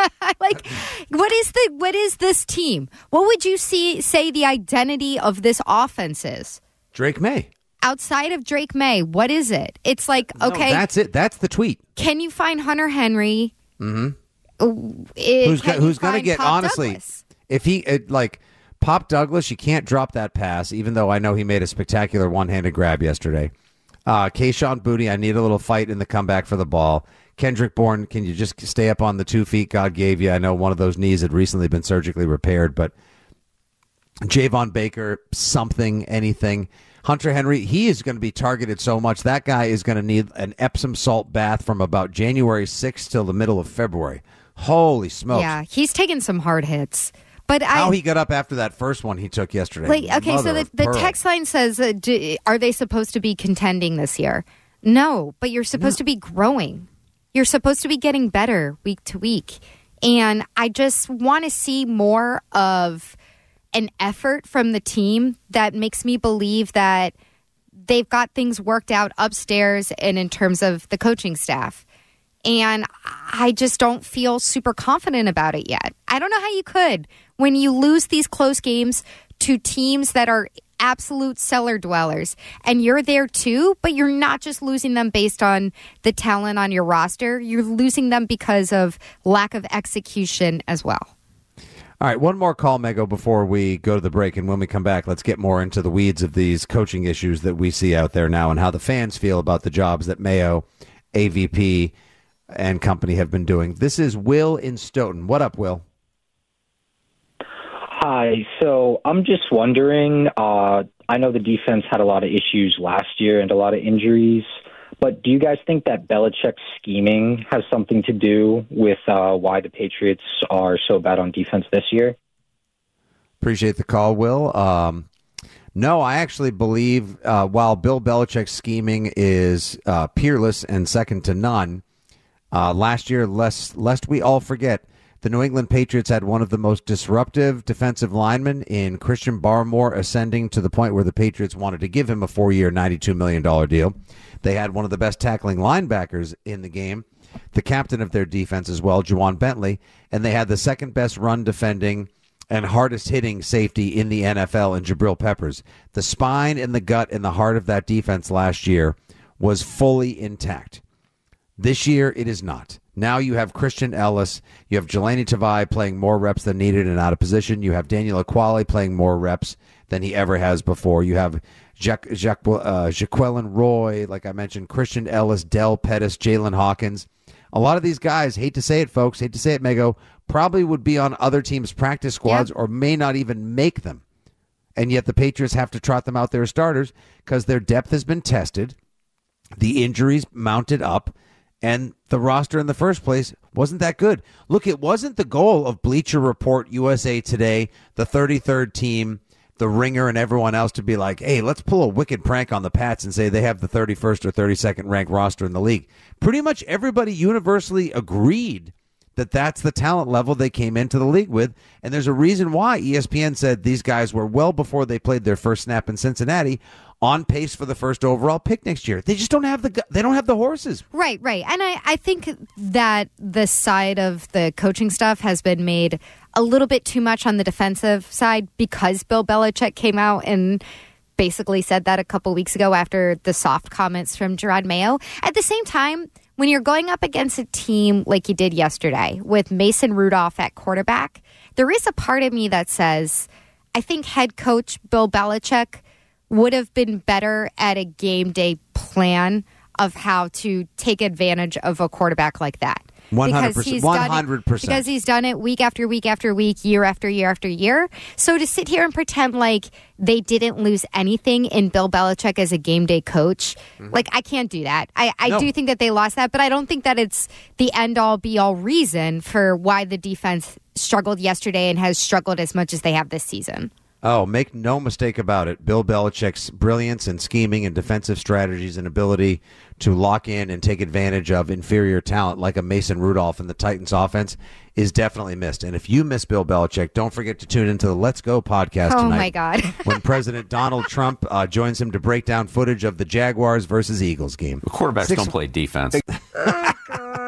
Speaker 9: Like, what is the what is this team? What would you see say the identity of this offense is?
Speaker 8: Drake May.
Speaker 9: Outside of Drake May, what is it? It's like, okay.
Speaker 8: No, that's it. That's the tweet.
Speaker 9: Can you find Hunter Henry?
Speaker 8: Mm-hmm.
Speaker 9: It,
Speaker 8: Who's, go, who's going to get,
Speaker 9: Pop
Speaker 8: honestly,
Speaker 9: Douglas?
Speaker 8: if he, it, like, Pop Douglas, you can't drop that pass, even though I know he made a spectacular one-handed grab yesterday. Uh, Kayshon Boutte, I need a little fight in the comeback for the ball. Kendrick Bourne, can you just stay up on the two feet God gave you? I know one of those knees had recently been surgically repaired, but Javon Baker, something, anything. Hunter Henry, he is going to be targeted so much. That guy is going to need an Epsom salt bath from about January sixth till the middle of February. Holy smokes.
Speaker 9: Yeah, he's taken some hard hits. But
Speaker 8: How
Speaker 9: I,
Speaker 8: he got up after that first one he took yesterday.
Speaker 9: like, okay,
Speaker 8: Mother
Speaker 9: so the,
Speaker 8: of
Speaker 9: the
Speaker 8: pearl.
Speaker 9: text line says, uh, do, are they supposed to be contending this year? No, but you're supposed to be growing. You're supposed to be getting better week to week. And I just want to see more of an effort from the team that makes me believe that they've got things worked out upstairs and in terms of the coaching staff. And I just don't feel super confident about it yet. I don't know how you could when you lose these close games to teams that are absolute cellar dwellers. And you're there too, but you're not just losing them based on the talent on your roster. You're losing them because of lack of execution as well.
Speaker 8: All right, one more call, Mego, before we go to the break. And when we come back, let's get more into the weeds of these coaching issues that we see out there now and how the fans feel about the jobs that Mayo, A V P, and company have been doing. This is Will in Stoughton. What up, Will?
Speaker 17: Hi. So I'm just wondering, uh, I know the defense had a lot of issues last year and a lot of injuries, but do you guys think that Belichick's scheming has something to do with uh, why the Patriots are so bad on defense this year?
Speaker 8: Appreciate the call, Will. Um, no, I actually believe uh, while Bill Belichick's scheming is uh, peerless and second to none, uh, last year, lest, lest we all forget, the New England Patriots had one of the most disruptive defensive linemen in Christian Barmore, ascending to the point where the Patriots wanted to give him a four-year, ninety-two million dollars deal. They had one of the best tackling linebackers in the game, the captain of their defense as well, Juwan Bentley, and they had the second-best run-defending and hardest-hitting safety in the N F L in Jabril Peppers. The spine and the gut and the heart of that defense last year was fully intact. This year, it is not. Now you have Christian Ellis. You have Jelani Tavai playing more reps than needed and out of position. You have Daniel Aquale playing more reps than he ever has before. You have Jacques, Jacques, uh, Jaquelin Roy, like I mentioned, Christian Ellis, Del Pettis, Jalen Hawkins. A lot of these guys, hate to say it, folks, hate to say it, Mego, probably would be on other teams' practice squads yep. or may not even make them. And yet the Patriots have to trot them out there as starters because their depth has been tested. The injuries mounted up. And the roster in the first place wasn't that good. Look, it wasn't the goal of Bleacher Report, U S A Today, the thirty-third team, the Ringer, and everyone else to be like, hey, let's pull a wicked prank on the Pats and say they have the thirty-first or thirty-second ranked roster in the league. Pretty much everybody universally agreed that that's the talent level they came into the league with. And there's a reason why E S P N said these guys were well before they played their first snap in Cincinnati on pace for the first overall pick next year. They just don't have the they don't have the horses.
Speaker 9: Right, right. And I, I think that the side of the coaching stuff has been made a little bit too much on the defensive side because Bill Belichick came out and basically said that a couple weeks ago after the soft comments from Jerod Mayo. At the same time, when you're going up against a team like you did yesterday with Mason Rudolph at quarterback, there is a part of me that says, I think head coach Bill Belichick would have been better at a game day plan of how to take advantage of a quarterback like that.
Speaker 8: one hundred percent. one hundred percent.
Speaker 9: Because he's done it week after week after week, year after year after year. So to sit here and pretend like they didn't lose anything in Bill Belichick as a game day coach, mm-hmm. like I can't do that. I, I no. do think that they lost that, but I don't think that it's the end-all, be-all reason for why the defense struggled yesterday and has struggled as much as they have this season.
Speaker 8: Oh, make no mistake about it. Bill Belichick's brilliance and scheming and defensive strategies and ability to lock in and take advantage of inferior talent like a Mason Rudolph in the Titans offense is definitely missed. And if you miss Bill Belichick, don't forget to tune into the Let's Go podcast
Speaker 9: oh
Speaker 8: tonight.
Speaker 9: Oh, my God.
Speaker 8: when President Donald Trump uh, joins him to break down footage of the Jaguars versus Eagles game.
Speaker 18: The quarterbacks
Speaker 8: Six-
Speaker 18: don't play defense.
Speaker 8: Oh, God.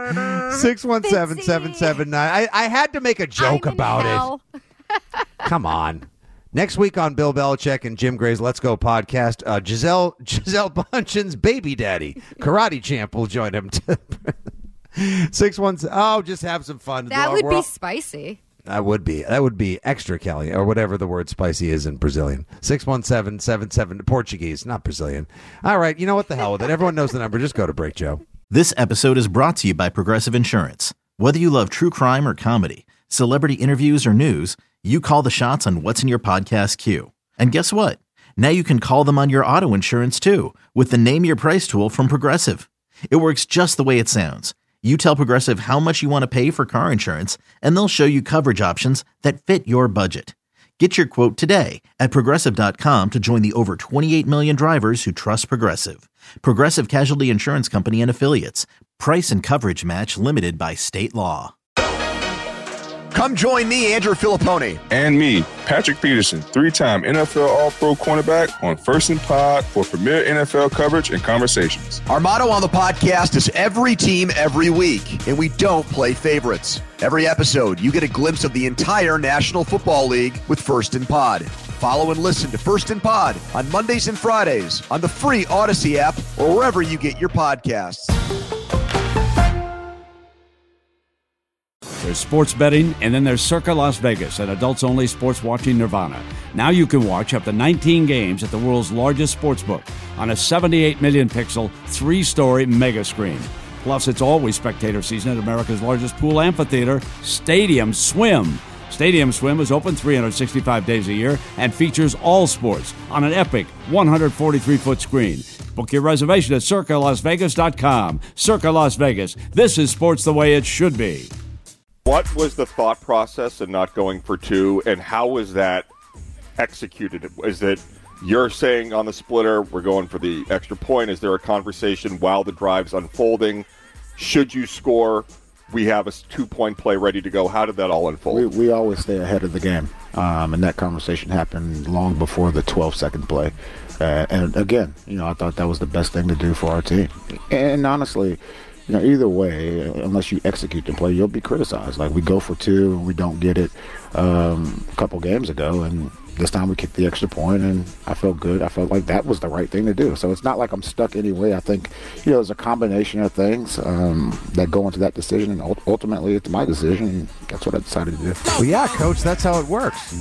Speaker 8: six one seven, seven seven nine. I, I had to make a joke about it. Come on. Next week on Bill Belichick and Jim Gray's Let's Go podcast, uh, Giselle Giselle Bundchen's baby daddy, karate champ, will join him. Six one. Oh, just have some fun.
Speaker 9: That
Speaker 8: We're,
Speaker 9: would
Speaker 8: we're
Speaker 9: be
Speaker 8: all,
Speaker 9: spicy.
Speaker 8: That would be. That would be extra, Kelly, or whatever the word spicy is in Brazilian. six one seven, seven seven Portuguese, not Brazilian. All right, you know what the hell with it. Everyone knows the number. Just go to break, Joe.
Speaker 4: This episode is brought to you by Progressive Insurance. Whether you love true crime or comedy, celebrity interviews or news, you call the shots on what's in your podcast queue. And guess what? Now you can call them on your auto insurance too with the Name Your Price tool from Progressive. It works just the way it sounds. You tell Progressive how much you want to pay for car insurance, and they'll show you coverage options that fit your budget. Get your quote today at Progressive dot com to join the over twenty-eight million drivers who trust Progressive. Progressive Casualty Insurance Company and Affiliates. Price and coverage match limited by state law.
Speaker 2: Come join me, Andrew Filippone.
Speaker 3: And me, Patrick Peterson, three-time N F L All-Pro cornerback on First and Pod for premier N F L coverage and conversations.
Speaker 2: Our motto on the podcast is every team, every week, and we don't play favorites. Every episode, you get a glimpse of the entire National Football League with First and Pod. Follow and listen to First and Pod on Mondays and Fridays on the free Odyssey app or wherever you get your podcasts.
Speaker 1: There's sports betting, and then there's Circa Las Vegas, an adults-only sports watching nirvana. Now you can watch up to nineteen games at the world's largest sportsbook on a seventy-eight million pixel, three-story mega screen. Plus, it's always spectator season at America's largest pool amphitheater, Stadium Swim. Stadium Swim is open three hundred sixty-five days a year and features all sports on an epic one hundred forty-three foot screen. Book your reservation at circa las vegas dot com. Circa Las Vegas. This is sports the way it should be.
Speaker 18: What was the thought process in not going for two, and how was that executed? Is it you're saying on the splitter, we're going for the extra point? Is there a conversation while the drive's unfolding? Should you score, we have a two-point play ready to go. How did that all unfold?
Speaker 12: We, we always stay ahead of the game, um, and that conversation happened long before the twelve-second play. Uh, and, again, you know, I thought that was the best thing to do for our team. And honestly, you know, either way, unless you execute the play, you'll be criticized. Like, we go for two and we don't get it um, a couple games ago, and this time we kicked the extra point, and I felt good. I felt like that was the right thing to do. So it's not like I'm stuck anyway. I think, you know, there's a combination of things um, that go into that decision, and ultimately it's my decision, and that's what I decided to do.
Speaker 8: Well, yeah, Coach, that's how it works.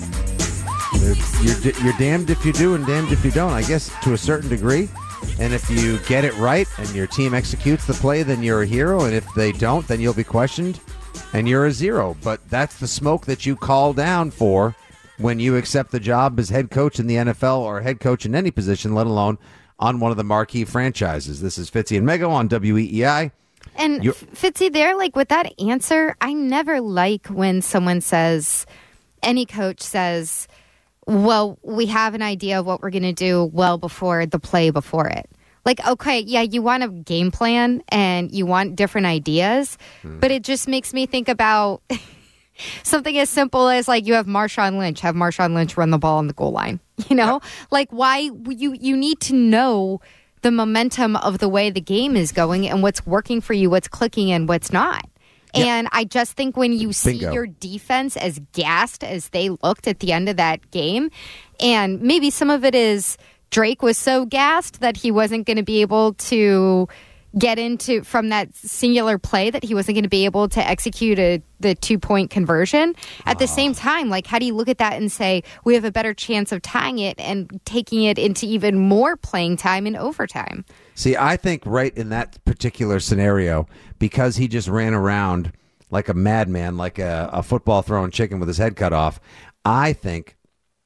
Speaker 8: You're, you're damned if you do and damned if you don't, I guess, to a certain degree. And if you get it right and your team executes the play, then you're a hero. And if they don't, then you'll be questioned and you're a zero. But that's the smoke that you call down for when you accept the job as head coach in the N F L or head coach in any position, let alone on one of the marquee franchises. This is Fitzy and Mego on W E E I.
Speaker 9: And you're- Fitzy, there, like with that answer, I never like when someone says, any coach says, well, we have an idea of what we're going to do well before the play before it. Like, okay, yeah, you want a game plan and you want different ideas, hmm. but it just makes me think about something as simple as, like, you have Marshawn Lynch, have Marshawn Lynch run the ball on the goal line. You know? Yep. Like, why you you need to know the momentum of the way the game is going and what's working for you, what's clicking and what's not. Yeah. And I just think when you see Bingo. your defense as gassed as they looked at the end of that game, and maybe some of it is Drake was so gassed that he wasn't going to be able to get into from that singular play, that he wasn't going to be able to execute a, the two-point conversion. At uh. the same time, like, how do you look at that and say we have a better chance of tying it and taking it into even more playing time in overtime?
Speaker 8: See, I think right in that particular scenario, because he just ran around like a madman, like a, a football throwing chicken with his head cut off, I think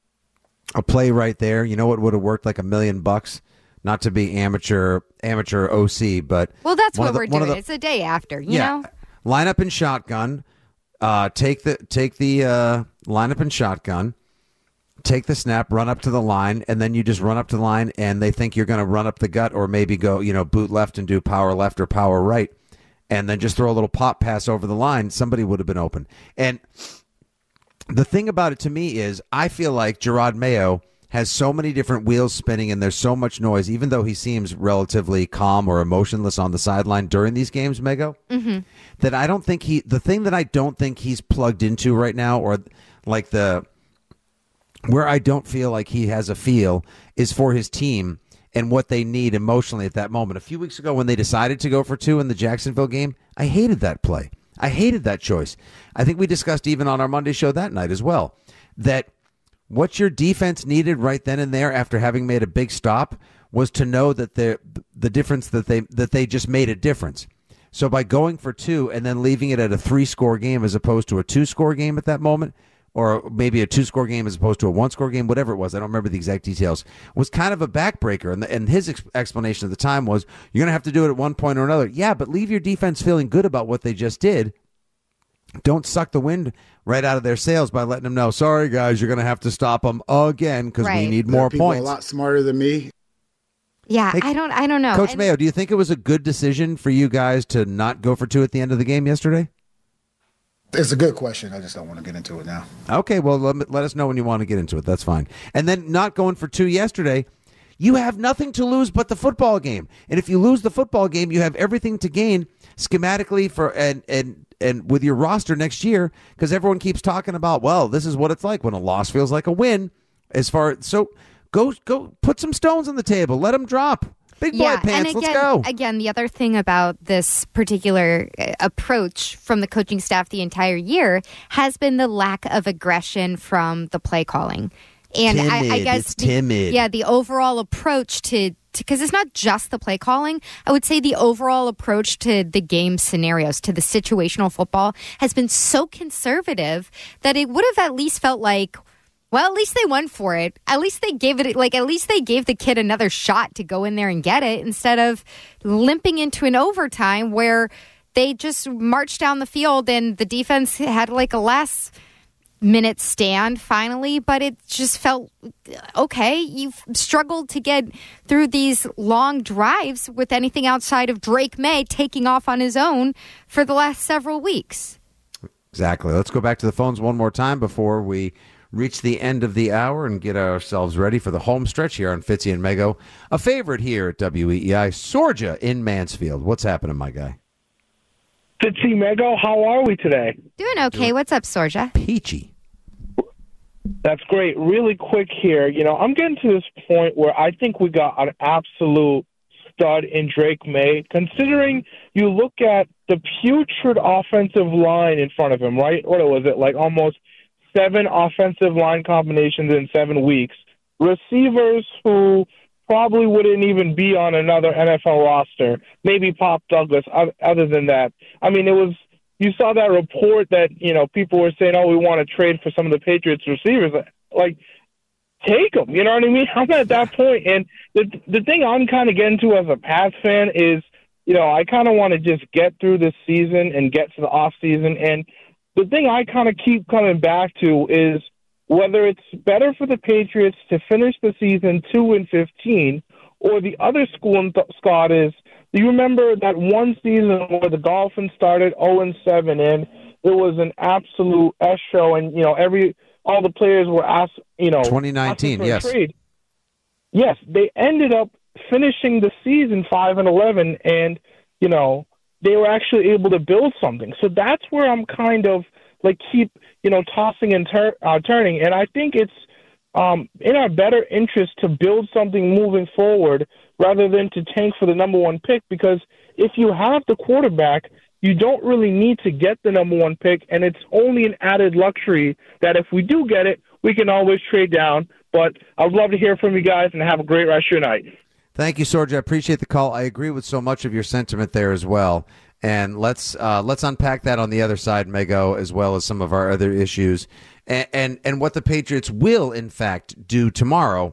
Speaker 8: a play right there, you know what would have worked like a million bucks? Not to be amateur amateur O C, but...
Speaker 9: Well, that's what
Speaker 8: the,
Speaker 9: we're doing.
Speaker 8: The,
Speaker 9: it's the day after, you
Speaker 8: yeah,
Speaker 9: know?
Speaker 8: Line up in shotgun, uh, take the, take the uh, line up in shotgun, take the snap, run up to the line, and then you just run up to the line, and they think you're going to run up the gut or maybe go, you know, boot left and do power left or power right, and then just throw a little pop pass over the line. Somebody would have been open. And the thing about it to me is I feel like Gerard Mayo has so many different wheels spinning and there's so much noise, even though he seems relatively calm or emotionless on the sideline during these games, Mego,
Speaker 9: Mm-hmm.
Speaker 8: that I don't think he, the thing that I don't think he's plugged into right now, or like the, where I don't feel like he has a feel is for his team and what they need emotionally at that moment. A few weeks ago when they decided to go for two in the Jacksonville game, I hated that play. I hated that choice. I think we discussed even on our Monday show that night as well, that what your defense needed right then and there after having made a big stop was to know that the the difference that they that they just made a difference. So by going for two and then leaving it at a three-score game as opposed to a two-score game at that moment, or maybe a two-score game as opposed to a one-score game, whatever it was, I don't remember the exact details, was kind of a backbreaker. And, the, and his ex- explanation at the time was, you're going to have to do it at one point or another. Yeah, but leave your defense feeling good about what they just did. Don't suck the wind right out of their sails by letting them know, sorry, guys, you're going to have to stop them again because
Speaker 9: Right.
Speaker 8: we need
Speaker 19: There are
Speaker 8: more
Speaker 19: people
Speaker 8: points.
Speaker 19: a lot smarter than me.
Speaker 9: Yeah,
Speaker 8: Hey,
Speaker 9: I don't I don't know.
Speaker 8: Coach
Speaker 9: And-
Speaker 8: Mayo, do you think it was a good decision for you guys to not go for two at the end of the game yesterday?
Speaker 19: It's a good question. I just don't want to get into it now.
Speaker 8: Okay, well, let, me- let us know when you want to get into it. That's fine. And then not going for two yesterday, you have nothing to lose but the football game. And if you lose the football game, you have everything to gain schematically for and and and with your roster next year, because everyone keeps talking about, well, this is what it's like when a loss feels like a win. As far so, go go put some stones on the table. Let them drop. Big boy
Speaker 9: yeah,
Speaker 8: pants.
Speaker 9: and again,
Speaker 8: Let's go.
Speaker 9: again, the other thing about this particular uh, approach from the coaching staff the entire year has been the lack of aggression from the play calling. And I, I
Speaker 8: Timid.
Speaker 9: guess
Speaker 8: It's
Speaker 9: the-
Speaker 8: timid.
Speaker 9: yeah, the overall approach to because it's not just the play calling. I would say the overall approach to the game scenarios, to the situational football, has been so conservative that it would have at least felt like, well, at least they went for it. At least they gave it, like, at least they gave the kid another shot to go in there and get it instead of limping into an overtime where they just marched down the field and the defense had like a last minute stand finally, but it just felt okay. You've struggled to get through these long drives with anything outside of Drake May taking off on his own for the last several weeks.
Speaker 8: Exactly. Let's go back to the phones one more time before we reach the end of the hour and get ourselves ready for the home stretch here on Fitzy and Mego. A favorite here at W E E I, Sorja in Mansfield. What's happening, my guy?
Speaker 20: Fitzy, Mego, how are we today?
Speaker 9: Doing okay. What's up, Sorja?
Speaker 8: Peachy.
Speaker 20: That's great. Really quick here. You know, I'm getting to this point where I think we got an absolute stud in Drake May, considering you look at the putrid offensive line in front of him, right? What was it, like almost seven offensive line combinations in seven weeks. Receivers who probably wouldn't even be on another N F L roster, maybe Pop Douglas. Other than that, I mean, it was, you saw that report that, you know, people were saying, oh, we want to trade for some of the Patriots receivers. Like, take them, you know what I mean? I'm at that point. And the the thing I'm kind of getting to as a Pats fan is, you know, I kind of want to just get through this season and get to the off season. And the thing I kind of keep coming back to is whether it's better for the Patriots to finish the season two and fifteen, or the other school in th- Scott is, do you remember that one season where the Dolphins started oh and seven and it was an absolute S show, and you know every all the players were asked, you know,
Speaker 8: twenty nineteen,
Speaker 20: asking for a
Speaker 8: yes.
Speaker 20: trade. Yes, they ended up finishing the season five and eleven, and you know they were actually able to build something. So that's where I'm kind of like keep you know tossing and tur- uh, turning, and I think it's um, in our better interest to build something moving forward rather than to tank for the number one pick, because if you have the quarterback, you don't really need to get the number one pick, and it's only an added luxury that if we do get it, we can always trade down. But I'd love to hear from you guys, and have a great rest of your night.
Speaker 8: Thank you, Sorja. I appreciate the call. I agree with so much of your sentiment there as well. And let's uh, let's unpack that on the other side, Mego, as well as some of our other issues, and and, and what the Patriots will, in fact, do tomorrow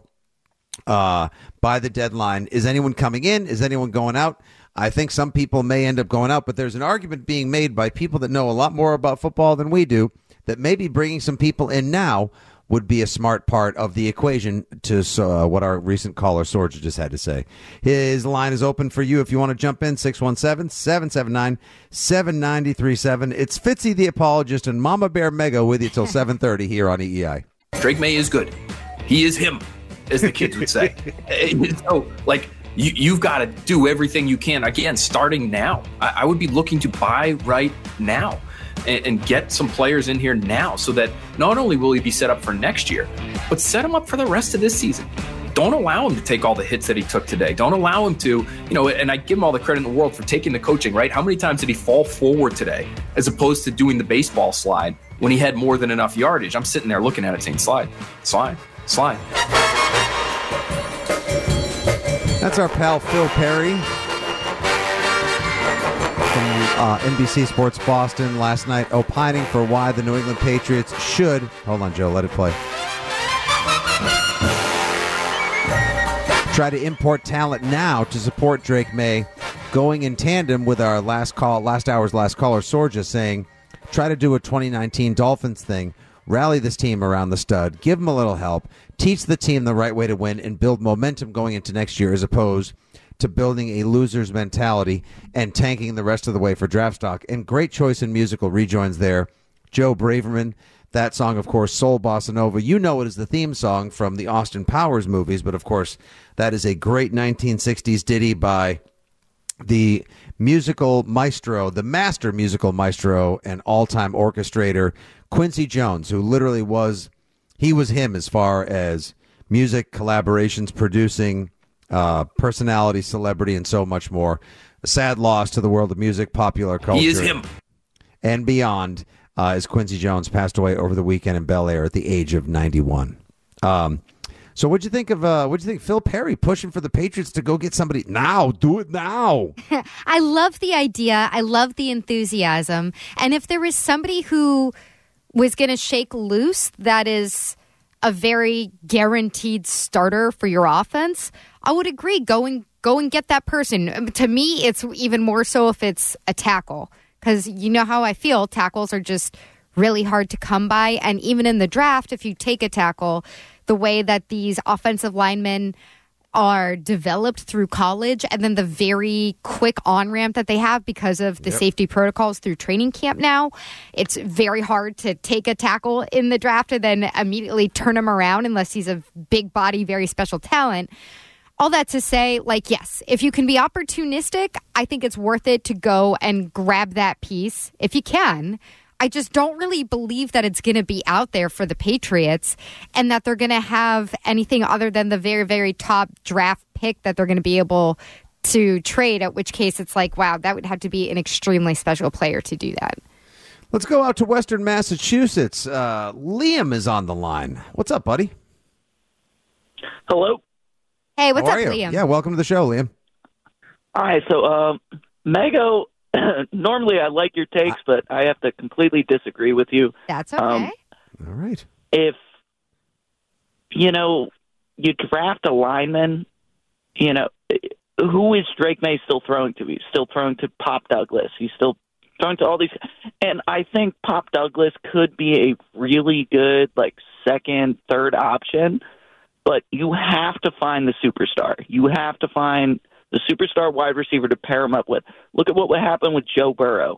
Speaker 8: uh, by the deadline. Is anyone coming in? Is anyone going out? I think some people may end up going out, but there's an argument being made by people that know a lot more about football than we do that maybe bringing some people in now would be a smart part of the equation to uh, what our recent caller Sorja just had to say. His line is open for you if you want to jump in, six one seven, seven seven nine, seven nine three seven. It's Fitzy the Apologist and Mama Bear Mego with you till seven thirty here on E E I.
Speaker 21: Drake May is good. He is him. as the kids would say. So, like, you, you've got to do everything you can. Again, starting now. I, I would be looking to buy right now and, and get some players in here now so that not only will he be set up for next year, but set him up for the rest of this season. Don't allow him to take all the hits that he took today. Don't allow him to, you know, and I give him all the credit in the world for taking the coaching, right? How many times did he fall forward today as opposed to doing the baseball slide when he had more than enough yardage? I'm sitting there looking at it saying, slide, slide, slide.
Speaker 8: That's our pal Phil Perry from uh, N B C Sports Boston last night, opining for why the New England Patriots should, hold on, Joe, let it play, try to import talent now to support Drake May, going in tandem with our last call, last hour's last caller, Sorja, saying, try to do a twenty nineteen Dolphins thing, rally this team around the stud, give them a little help, teach the team the right way to win, and build momentum going into next year as opposed to building a loser's mentality and tanking the rest of the way for draft stock. And great choice in musical rejoins there. Joe Braverman. That song, of course, Soul Bossa Nova. You know it as the theme song from the Austin Powers movies, but of course, that is a great nineteen sixties ditty by the musical maestro, the master musical maestro and all-time orchestrator, Quincy Jones, who literally was, he was him as far as music, collaborations, producing, uh, personality, celebrity, and so much more. A sad loss to the world of music, popular culture.
Speaker 21: He is him.
Speaker 8: And beyond. Uh, as Quincy Jones passed away over the weekend in Bel Air at the age of ninety-one. Um, so what'd you think of, uh, what'd you think Phil Perry pushing for the Patriots to go get somebody now? Do it now.
Speaker 9: I love the idea. I love the enthusiasm. And if there was somebody who was going to shake loose that is a very guaranteed starter for your offense, I would agree. Go and, go and get that person. To me, it's even more so if it's a tackle. Because you know how I feel. Tackles are just really hard to come by. And even in the draft, if you take a tackle, the way that these offensive linemen are developed through college and then the very quick on-ramp that they have because of the yep. safety protocols through training camp now, it's very hard to take a tackle in the draft and then immediately turn him around unless he's a big body, very special talent. All that to say, like, yes, if you can be opportunistic, I think it's worth it to go and grab that piece if you can. I just don't really believe that it's going to be out there for the Patriots and that they're going to have anything other than the very, very top draft pick that they're going to be able to trade, at which case it's like, wow, that would have to be an extremely special player to do that.
Speaker 8: Let's go out to Western Massachusetts. Uh, Liam is on the line. What's up, buddy?
Speaker 22: Hello.
Speaker 9: Hey, what's
Speaker 8: How
Speaker 9: up,
Speaker 8: are you?
Speaker 9: Liam?
Speaker 8: Yeah, welcome to the show, Liam.
Speaker 22: All right, so um, Mago, normally I like your takes, but I have to completely disagree with you.
Speaker 9: That's okay.
Speaker 22: Um,
Speaker 8: All right.
Speaker 22: If, you know, you draft a lineman, you know, who is Drake May still throwing to? He's still throwing to Pop Douglas. He's still throwing to all these. And I think Pop Douglas could be a really good, like, second, third option. But you have to find the superstar. You have to find the superstar wide receiver to pair him up with. Look at what would happen with Joe Burrow.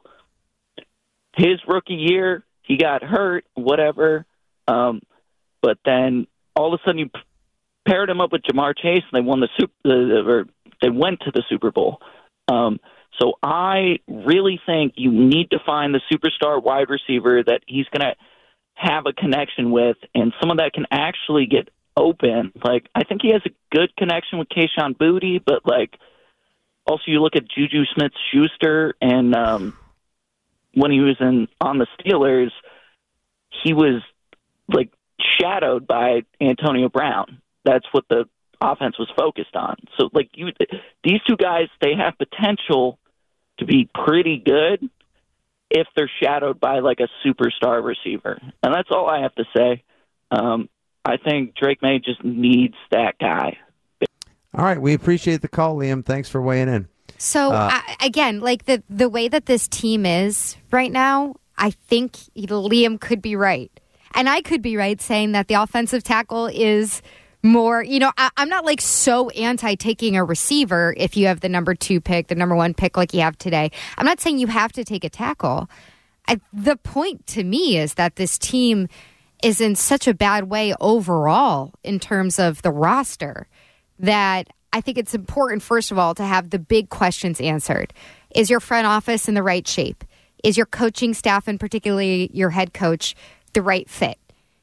Speaker 22: His rookie year, he got hurt, whatever. Um, but then all of a sudden you paired him up with Jamar Chase, and they won the super. Uh, or they went to the Super Bowl. Um, so I really think you need to find the superstar wide receiver that he's going to have a connection with, and someone that can actually get open. Like, I think he has a good connection with Kayshon Boutte, but like, also you look at Juju Smith-Schuster, and um, when he was in on the Steelers, he was like shadowed by Antonio Brown. That's what the offense was focused on. So like, you, these two guys, they have potential to be pretty good if they're shadowed by like a superstar receiver, and that's all I have to say. Um, I think Drake May just needs that guy.
Speaker 8: All right. We appreciate the call, Liam. Thanks for weighing in.
Speaker 9: So,
Speaker 8: Uh,
Speaker 9: I, again, like the, the way that this team is right now, I think Liam could be right. And I could be right saying that the offensive tackle is more, you know, I, I'm not like so anti taking a receiver if you have the number two pick, the number one pick like you have today. I'm not saying you have to take a tackle. I, the point to me is that this team is in such a bad way overall in terms of the roster that I think it's important, first of all, to have the big questions answered. Is your front office in the right shape? Is your coaching staff, and particularly your head coach, the right fit?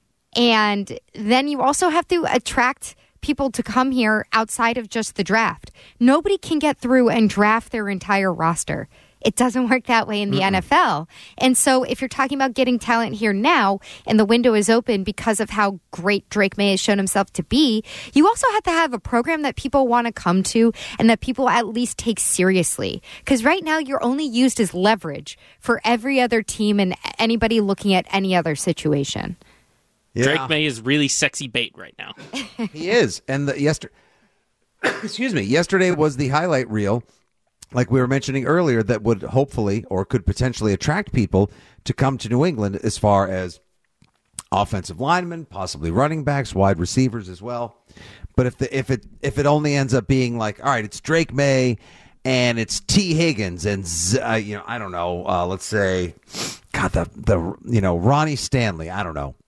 Speaker 9: And then you also have to attract people to come here outside of just the draft. Nobody can get through and draft their entire roster. It doesn't work that way in the mm-hmm. N F L. And so if you're talking about getting talent here now and the window is open because of how great Drake Maye has shown himself to be, you also have to have a program that people want to come to and that people at least take seriously. Because right now you're only used as leverage for every other team and anybody looking at any other situation.
Speaker 10: Yeah. Drake Maye is really sexy bait right now.
Speaker 8: He is. And the yesterday, excuse me, yesterday was the highlight reel, like we were mentioning earlier, that would hopefully or could potentially attract people to come to New England as far as offensive linemen, possibly running backs, wide receivers as well. But if the if it if it only ends up being like, all right, it's Drake Maye and it's T. Higgins and uh, you know, I don't know, uh, let's say, God, the the you know Ronnie Stanley, I don't know.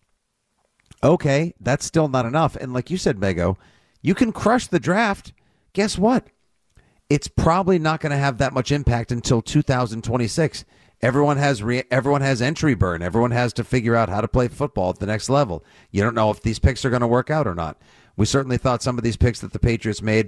Speaker 8: Okay, that's still not enough. And like you said, Mego, you can crush the draft. Guess what? It's probably not going to have that much impact until two thousand twenty-six. Everyone has re- everyone has entry burn. Everyone has to figure out how to play football at the next level. You don't know if these picks are going to work out or not. We certainly thought some of these picks that the Patriots made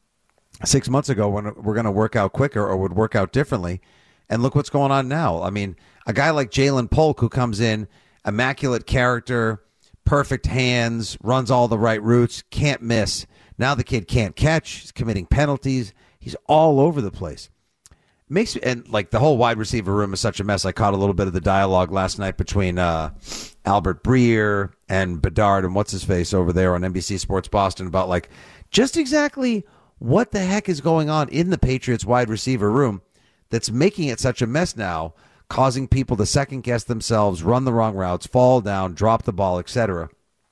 Speaker 8: six months ago were going to work out quicker or would work out differently. And look what's going on now. I mean, a guy like Jalen Polk, who comes in, immaculate character, perfect hands, runs all the right routes, can't miss. Now the kid can't catch. He's committing penalties. He's all over the place. Makes and like the whole wide receiver room is such a mess. I caught a little bit of the dialogue last night between uh, Albert Breer and Bedard and what's his face over there on N B C Sports Boston about like just exactly what the heck is going on in the Patriots wide receiver room that's making it such a mess now, causing people to second guess themselves, run the wrong routes, fall down, drop the ball, et cetera.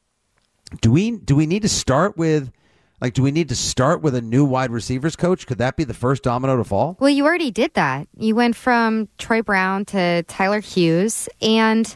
Speaker 8: Do we do we need to start with? Like, do we need to start with a new wide receivers coach? Could that be the first domino to fall?
Speaker 9: Well, you already did that. You went from Troy Brown to Tyler Hughes. And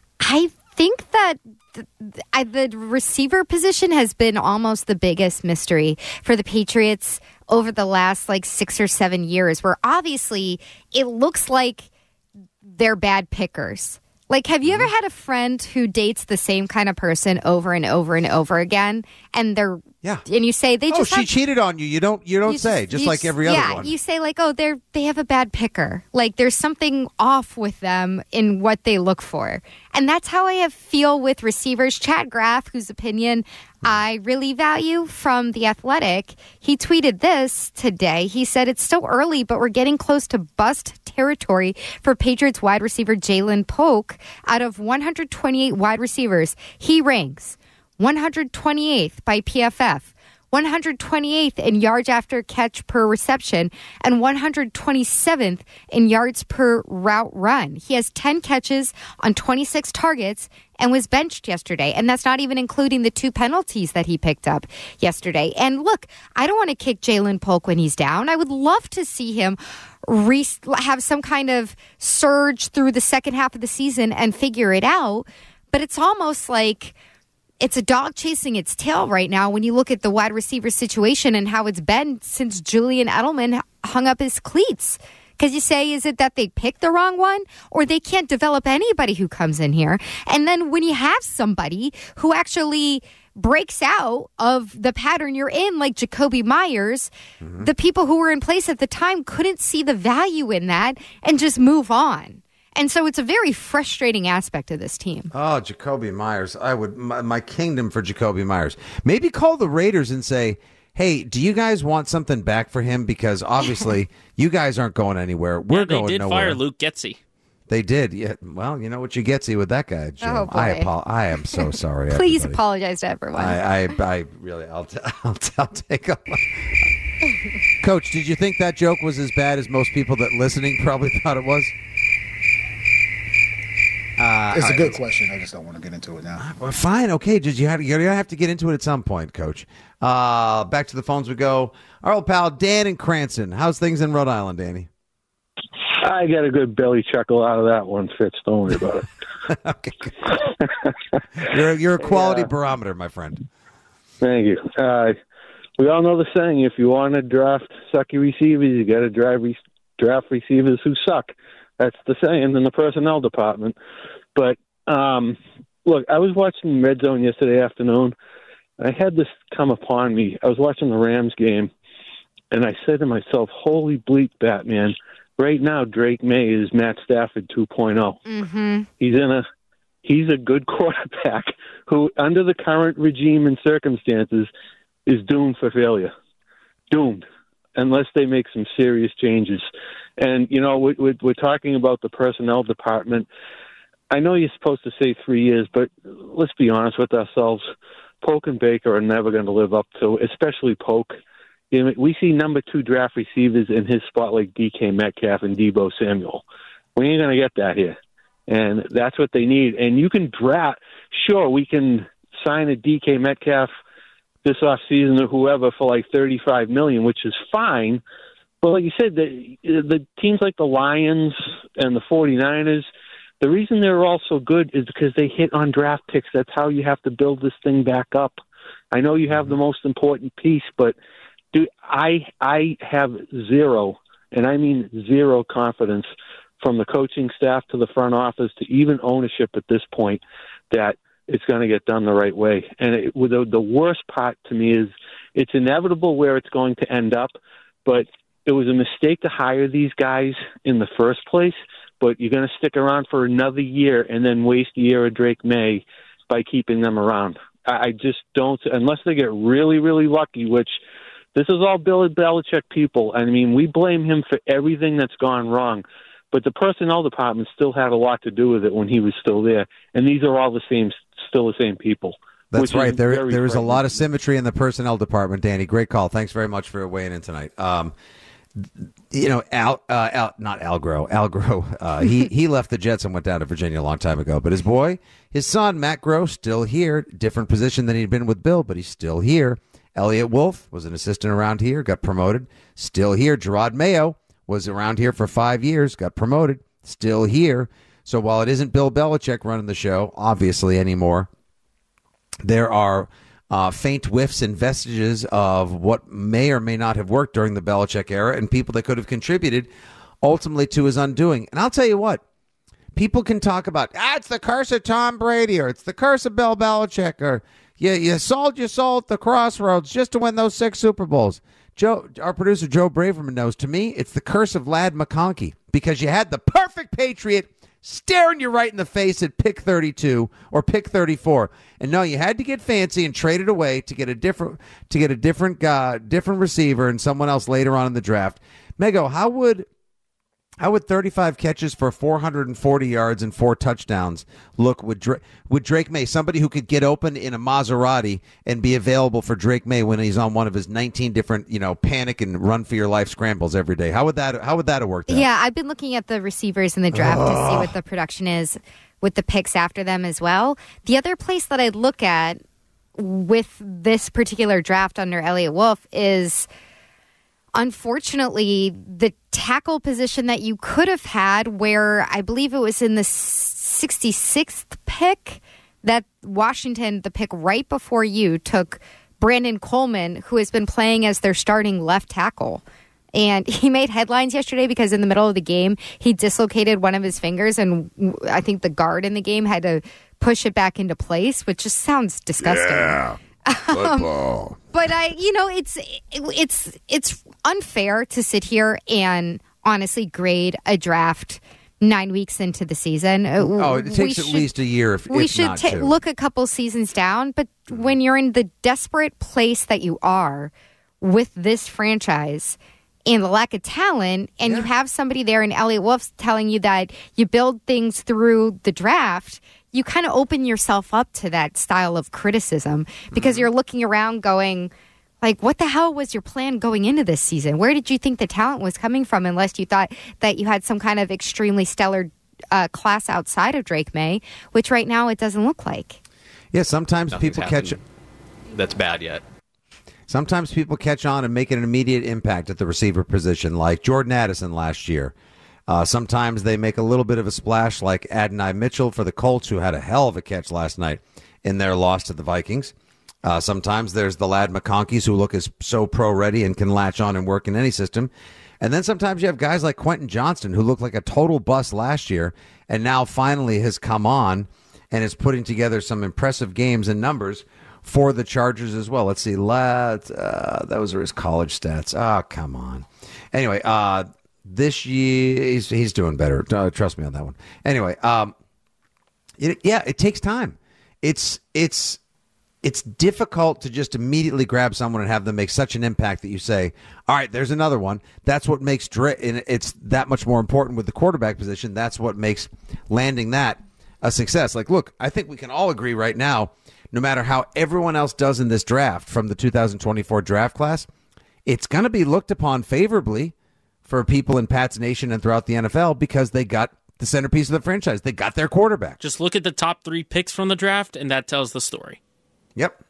Speaker 9: I think that the, I, the receiver position has been almost the biggest mystery for the Patriots over the last, like, six or seven years, where obviously it looks like they're bad pickers. Like, have you ever had a friend who dates the same kind of person over and over and over again, and they're yeah, and you say they
Speaker 8: oh,
Speaker 9: just
Speaker 8: she
Speaker 9: have,
Speaker 8: cheated on you. You don't you don't
Speaker 9: you
Speaker 8: say
Speaker 9: just,
Speaker 8: just
Speaker 9: you
Speaker 8: like every other
Speaker 9: yeah,
Speaker 8: one.
Speaker 9: Yeah, you say like, oh, they're they have a bad picker. Like there's something off with them in what they look for, and that's how I have feel with receivers. Chad Graff, whose opinion I really value from The Athletic, he tweeted this today. He said it's still early, but we're getting close to bust territory for Patriots wide receiver Jalen Polk. Out of one hundred twenty-eight wide receivers, he ranks one hundred twenty-eighth by P F F, one hundred twenty-eighth in yards after catch per reception, and one hundred twenty-seventh in yards per route run. He has ten catches on twenty-six targets and was benched yesterday. And that's not even including the two penalties that he picked up yesterday. And look, I don't want to kick Jalen Polk when he's down. I would love to see him re- have some kind of surge through the second half of the season and figure it out. But it's almost like it's a dog chasing its tail right now when you look at the wide receiver situation and how it's been since Julian Edelman hung up his cleats. Because you say, is it that they picked the wrong one or they can't develop anybody who comes in here? And then when you have somebody who actually breaks out of the pattern you're in, like Jacoby Myers, mm-hmm. the people who were in place at the time couldn't see the value in that and just move on. And so it's a very frustrating aspect of this team.
Speaker 8: Oh, Jacoby Myers. I would my, my kingdom for Jacoby Myers. Maybe call the Raiders and say, hey, do you guys want something back for him? Because obviously you guys aren't going anywhere. We're
Speaker 10: yeah, they
Speaker 8: going
Speaker 10: did
Speaker 8: nowhere.
Speaker 10: Fire Luke Getzey.
Speaker 8: They did. Yeah. Well, you know what you Getzey with that guy, Jim.
Speaker 9: Oh, boy.
Speaker 8: I, apo- I am so sorry.
Speaker 9: Please
Speaker 8: everybody.
Speaker 9: apologize to everyone.
Speaker 8: I, I, I really, I'll, t- I'll, t- I'll take a Coach, did you think that joke was as bad as most people that listening probably thought it was?
Speaker 19: Uh, it's a good question. I just don't want to get into it now.
Speaker 8: Well, fine. Okay. Did you have, you're going to have to get into it at some point, Coach. Uh, back to the phones we go. Our old pal, Dan in Cranston. How's things in Rhode Island, Danny?
Speaker 6: I got a good belly chuckle out of that one, Fitz. Don't worry about it.
Speaker 8: Okay. You're you're a quality yeah. barometer, my friend.
Speaker 6: Thank you. Uh, we all know the saying: if you want to draft sucky receivers, you got to draft re- draft receivers who suck. That's the saying in the personnel department. But um, look, I was watching Red Zone yesterday afternoon. I had this come upon me. I was watching the Rams game, and I said to myself, "Holy bleep, Batman! Right now, Drake May is Matt Stafford two point oh.
Speaker 9: Mm-hmm.
Speaker 6: He's in a he's a good quarterback who, under the current regime and circumstances, is doomed for failure. Doomed, unless they make some serious changes." And, you know, we're, we're talking about the personnel department. I know you're supposed to say three years, but let's be honest with ourselves. Polk and Baker are never going to live up to, especially Polk. You know, we see number two draft receivers in his spot like D K Metcalf and Deebo Samuel. We ain't going to get that here. And that's what they need. And you can draft. Sure, we can sign a D K Metcalf this offseason or whoever for like thirty-five million dollars, which is fine. But like you said, the, the teams like the Lions and the 49ers, the reason they're all so good is because they hit on draft picks. That's how you have to build this thing back up. I know you have the most important piece, but dude, I I have zero, and I mean zero confidence from the coaching staff to the front office to even ownership at this point that it's going to get done the right way. And it, the, the worst part to me is it's inevitable where it's going to end up, but it was a mistake to hire these guys in the first place, but you're going to stick around for another year and then waste a year of Drake May by keeping them around. I, I just don't, unless they get really, really lucky, which this is all Bill Belichick people. I mean, we blame him for everything that's gone wrong, but the personnel department still had a lot to do with it when he was still there. And these are all the same, still the same people.
Speaker 8: That's right. There, there is a lot of symmetry in the personnel department, Danny. Great call. Thanks very much for weighing in tonight. Um, You know, Al, uh, Al, not Algro, Algro. Uh, he he left the Jets and went down to Virginia a long time ago. But his boy, his son, Matt Groh, still here. Different position than he'd been with Bill, but he's still here. Elliot Wolf was an assistant around here, got promoted, still here. Gerard Mayo was around here for five years, got promoted, still here. So while it isn't Bill Belichick running the show, obviously anymore, there are Uh, faint whiffs and vestiges of what may or may not have worked during the Belichick era and people that could have contributed ultimately to his undoing. And I'll tell you what, people can talk about, ah, it's the curse of Tom Brady or it's the curse of Bill Belichick or you, you sold your soul at the crossroads just to win those six Super Bowls. Joe, our producer Joe Braverman knows, to me, it's the curse of Lad McConkey because you had the perfect Patriot staring you right in the face at pick thirty-two or pick thirty-four, and no, you had to get fancy and trade it away to get a different to get a different uh, different receiver and someone else later on in the draft. Mego, how would how would thirty-five catches for four hundred forty yards and four touchdowns look with Dra- with Drake May, somebody who could get open in a Maserati and be available for Drake May when he's on one of his nineteen different, you know, panic and run for your life scrambles every day? How would that how would that have worked out?
Speaker 9: Yeah, I've been looking at the receivers in the draft oh. to see what the production is with the picks after them as well. The other place that I'd look at with this particular draft under Elliot Wolf is, unfortunately, the tackle position that you could have had, where I believe it was in the sixty-sixth pick that Washington, the pick right before you, took Brandon Coleman, who has been playing as their starting left tackle. And he made headlines yesterday because in the middle of the game, he dislocated one of his fingers, and I think the guard in the game had to push it back into place, which just sounds disgusting.
Speaker 8: Yeah. Football.
Speaker 9: Um, but I, you know, it's it's it's unfair to sit here and honestly grade a draft nine weeks into the season.
Speaker 8: Oh, it takes should, at least a year. If
Speaker 9: we
Speaker 8: if
Speaker 9: should
Speaker 8: not
Speaker 9: ta-
Speaker 8: two.
Speaker 9: look a couple seasons down. But when you're in the desperate place that you are with this franchise and the lack of talent, and yeah. you have somebody there in Elliot Wolf telling you that you build things through the draft, you kind of open yourself up to that style of criticism because mm-hmm. you're looking around going, like, what the hell was your plan going into this season? Where did you think the talent was coming from, unless you thought that you had some kind of extremely stellar uh, class outside of Drake May, which right now it doesn't look like.
Speaker 8: Yeah, sometimes
Speaker 7: Nothing's
Speaker 8: people catch it.
Speaker 7: That's bad yet.
Speaker 8: Sometimes people catch on and make an immediate impact at the receiver position, like Jordan Addison last year. Uh, sometimes they make a little bit of a splash, like Adonai Mitchell for the Colts, who had a hell of a catch last night in their loss to the Vikings. Uh, sometimes there's the lad McConkeys who look as so pro-ready and can latch on and work in any system. And then sometimes you have guys like Quentin Johnston, who looked like a total bust last year and now finally has come on and is putting together some impressive games and numbers for the Chargers as well. Let's see. Let, uh, those are his college stats. Oh, come on. Anyway, uh, this year, he's, he's doing better. Uh, trust me on that one. Anyway, um, it, yeah, it takes time. It's it's it's difficult to just immediately grab someone and have them make such an impact that you say, all right, there's another one. That's what makes Dre, and it's that much more important with the quarterback position. That's what makes landing that a success. Like, look, I think we can all agree right now, no matter how everyone else does in this draft from the two thousand twenty-four draft class, it's going to be looked upon favorably for people in Pats Nation and throughout the N F L because they got the centerpiece of the franchise. They got their quarterback.
Speaker 10: Just look at the top three picks from the draft, and that tells the story.
Speaker 8: Yep.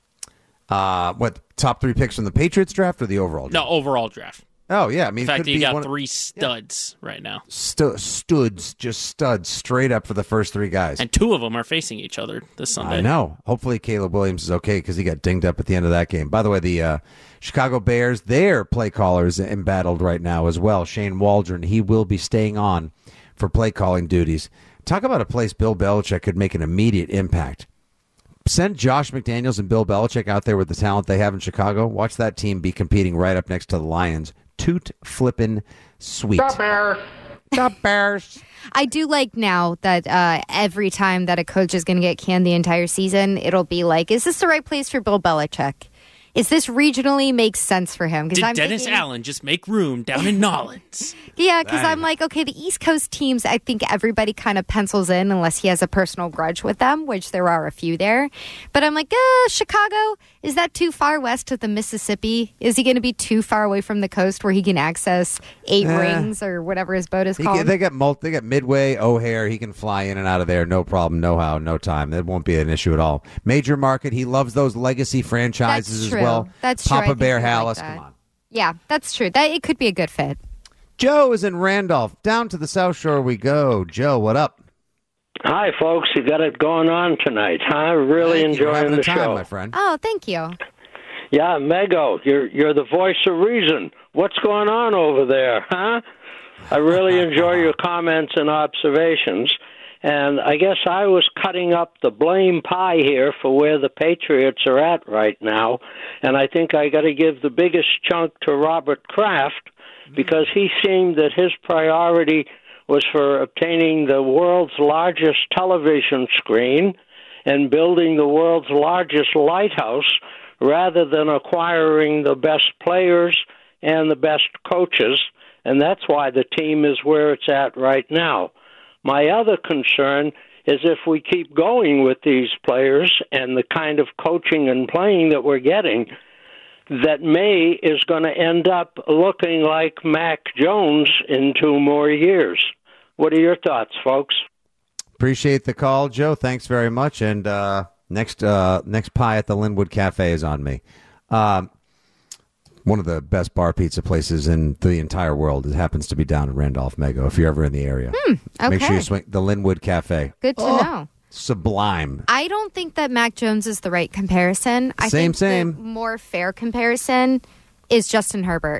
Speaker 8: Uh, what, top three picks from the Patriots draft or the overall draft?
Speaker 10: No, overall draft.
Speaker 8: Oh, yeah. I mean,
Speaker 10: in fact,
Speaker 8: could
Speaker 10: you
Speaker 8: be
Speaker 10: got
Speaker 8: one,
Speaker 10: three studs yeah. right now.
Speaker 8: Stu- studs, just studs, straight up for the first three guys.
Speaker 10: And two of them are facing each other this Sunday.
Speaker 8: I know. Hopefully Caleb Williams is okay because he got dinged up at the end of that game. By the way, the uh, Chicago Bears, their play callers embattled right now as well. Shane Waldron, he will be staying on for play calling duties. Talk about a place Bill Belichick could make an immediate impact. Send Josh McDaniels and Bill Belichick out there with the talent they have in Chicago. Watch that team be competing right up next to the Lions. Toot flippin' sweet.
Speaker 7: The Bears.
Speaker 8: The Bears.
Speaker 9: I do like now that uh, every time that a coach is going to get canned the entire season, it'll be like, is this the right place for Bill Belichick? Is this regionally makes sense for him?
Speaker 10: Did
Speaker 9: I'm
Speaker 10: Dennis
Speaker 9: thinking,
Speaker 10: Allen just make room down in Nolens?
Speaker 9: Yeah, because I'm like, okay, the East Coast teams, I think everybody kind of pencils in unless he has a personal grudge with them, which there are a few there. But I'm like, uh, Chicago, is that too far west of the Mississippi? Is he going to be too far away from the coast where he can access eight
Speaker 8: Eh.
Speaker 9: rings or whatever his boat is
Speaker 8: He
Speaker 9: called?
Speaker 8: can- they got multi, they got Midway, O'Hare. He can fly in and out of there, no problem, no how, no time. That won't be an issue at all. Major market. He loves those legacy franchises
Speaker 9: That's
Speaker 8: as
Speaker 9: true.
Speaker 8: well.
Speaker 9: That's true. I
Speaker 8: Papa
Speaker 9: think
Speaker 8: Bear
Speaker 9: he would like
Speaker 8: Hallis.
Speaker 9: that.
Speaker 8: Come on.
Speaker 9: Yeah, that's true. That it could be a good fit.
Speaker 8: Joe is in Randolph. Down to the South Shore we go. Joe, what up?
Speaker 7: Hi, folks. You got it going on tonight, huh? Really
Speaker 8: Thank you for
Speaker 7: enjoying
Speaker 8: having
Speaker 7: the
Speaker 8: the time,
Speaker 7: show.
Speaker 8: my friend.
Speaker 9: Oh, thank you.
Speaker 7: Yeah, Mego, you're you're the voice of reason. What's going on over there, huh? I really enjoy your comments and observations. And I guess I was cutting up the blame pie here for where the Patriots are at right now. And I think I got to give the biggest chunk to Robert Kraft because he seemed that his priority was for obtaining the world's largest television screen and building the world's largest lighthouse rather than acquiring the best players and the best coaches. And that's why the team is where it's at right now. My other concern is if we keep going with these players and the kind of coaching and playing that we're getting, that May is going to end up looking like Mac Jones in two more years. What are your thoughts, folks?
Speaker 8: Appreciate the call, Joe. Thanks very much. And uh, next uh, next pie at the Linwood Cafe is on me. Um, one of the best bar pizza places in the entire world. It happens to be down in Randolph, Mego, if you're ever in the area.
Speaker 9: Hmm,
Speaker 8: Make sure
Speaker 9: okay.
Speaker 8: you swing the Linwood Cafe.
Speaker 9: Good to
Speaker 8: Oh,
Speaker 9: know.
Speaker 8: Sublime.
Speaker 9: I don't think that Mac Jones is the right comparison. I
Speaker 8: Same,
Speaker 9: think
Speaker 8: same.
Speaker 9: the more fair comparison is Justin Herbert.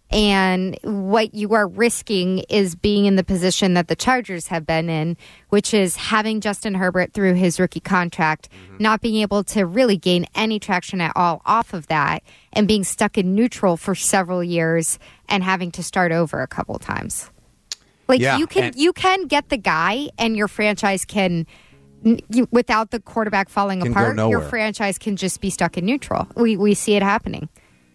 Speaker 9: And what you are risking is being in the position that the Chargers have been in, which is having Justin Herbert through his rookie contract,
Speaker 8: Mm-hmm.
Speaker 9: not being able to really gain any traction at all off of that, and being stuck in neutral for several years and having to start over a couple times. Like
Speaker 8: Yeah,
Speaker 9: you can
Speaker 8: and-
Speaker 9: you can get the guy, and your franchise can. n- You, without the quarterback falling
Speaker 8: Can go
Speaker 9: apart, your
Speaker 8: nowhere.
Speaker 9: franchise can just be stuck in neutral. We we see it happening.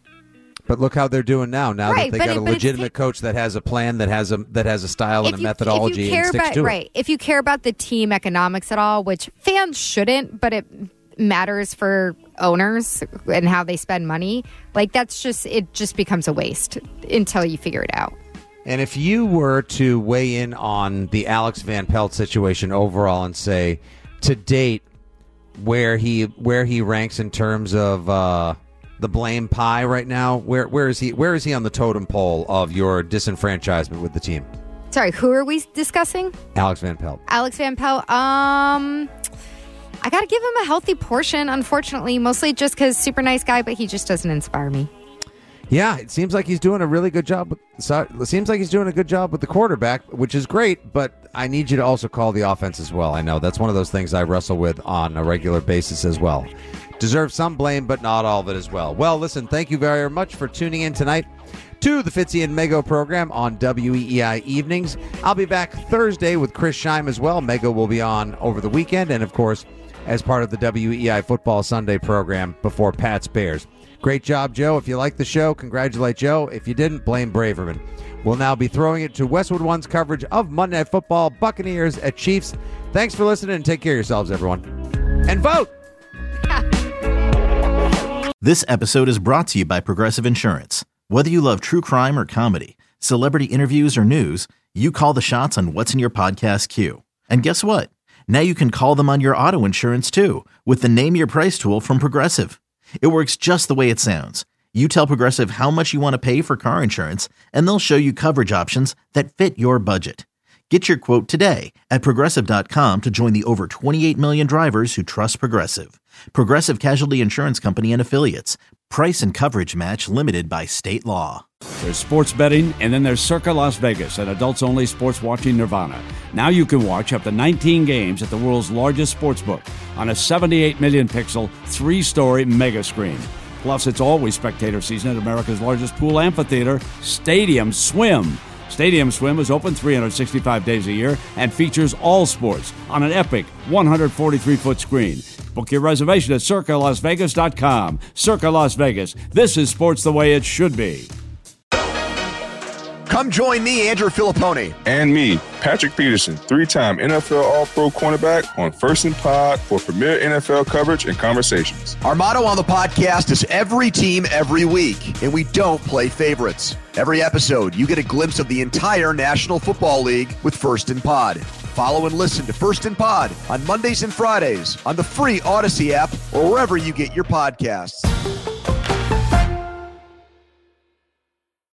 Speaker 8: But look how they're doing now. Now
Speaker 9: Right,
Speaker 8: that they
Speaker 9: but
Speaker 8: got
Speaker 9: it-
Speaker 8: a
Speaker 9: but it's
Speaker 8: legitimate coach that has a plan, that has a that has a style and a
Speaker 9: If you-
Speaker 8: methodology,
Speaker 9: if you care
Speaker 8: and sticks
Speaker 9: about
Speaker 8: to
Speaker 9: right,
Speaker 8: it.
Speaker 9: if you care about the team economics at all, which fans shouldn't, but it matters for owners and how they spend money. Like that's just it just becomes a waste until you figure it out.
Speaker 8: And if you were to weigh in on the Alex Van Pelt situation overall and say, to date, where he where he ranks in terms of uh, the blame pie right now, where where is he where is he on the totem pole of your disenfranchisement with the team?
Speaker 9: Sorry, who are we discussing?
Speaker 8: Alex Van Pelt.
Speaker 9: Alex Van Pelt. Um, I got to give him a healthy portion, unfortunately, mostly just because super nice guy, but he just doesn't inspire me.
Speaker 8: Yeah, it seems like he's doing a really good job. With, so, it seems like he's doing a good job with the quarterback, which is great, but I need you to also call the offense as well. I know that's one of those things I wrestle with on a regular basis as well. Deserve some blame, but not all of it as well. Well, listen, thank you very much for tuning in tonight to the Fitzy and Mego program on W E E I Evenings. I'll be back Thursday with Chris Scheim as well. Mego will be on over the weekend, and of course, as part of the W E E I Football Sunday program before Pat's Bears. Great job, Joe. If you like the show, congratulate Joe. If you didn't, blame Braverman. We'll now be throwing it to Westwood One's coverage of Monday Night Football, Buccaneers at Chiefs. Thanks for listening, and take care of yourselves, everyone. And vote!
Speaker 4: This episode is brought to you by Progressive Insurance. Whether you love true crime or comedy, celebrity interviews or news, you call the shots on what's in your podcast queue. And guess what? Now you can call them on your auto insurance, too, with the Name Your Price tool from Progressive. It works just the way it sounds. You tell Progressive how much you want to pay for car insurance, and they'll show you coverage options that fit your budget. Get your quote today at Progressive dot com to join the over twenty-eight million drivers who trust Progressive. Progressive Casualty Insurance Company and Affiliates. Price and coverage match limited by state law.
Speaker 1: There's sports betting, and then there's Circa Las Vegas, an adults-only sports watching nirvana. Now you can watch up to nineteen games at the world's largest sportsbook on a seventy-eight million pixel, three-story mega screen. Plus, it's always spectator season at America's largest pool amphitheater, Stadium Swim. Stadium Swim is open three hundred sixty-five days a year and features all sports on an epic one hundred forty-three foot screen. Book your reservation at Circa Las Vegas dot com. Circa Las Vegas. This is sports the way it should be.
Speaker 2: Come join me, Andrew Filippone.
Speaker 3: And me, Patrick Peterson, three-time N F L All-Pro cornerback on First and Pod for premier N F L coverage and conversations.
Speaker 2: Our motto on the podcast is every team, every week, and we don't play favorites. Every episode, you get a glimpse of the entire National Football League with First and Pod. Follow and listen to First and Pod on Mondays and Fridays on the free Odyssey app or wherever you get your podcasts.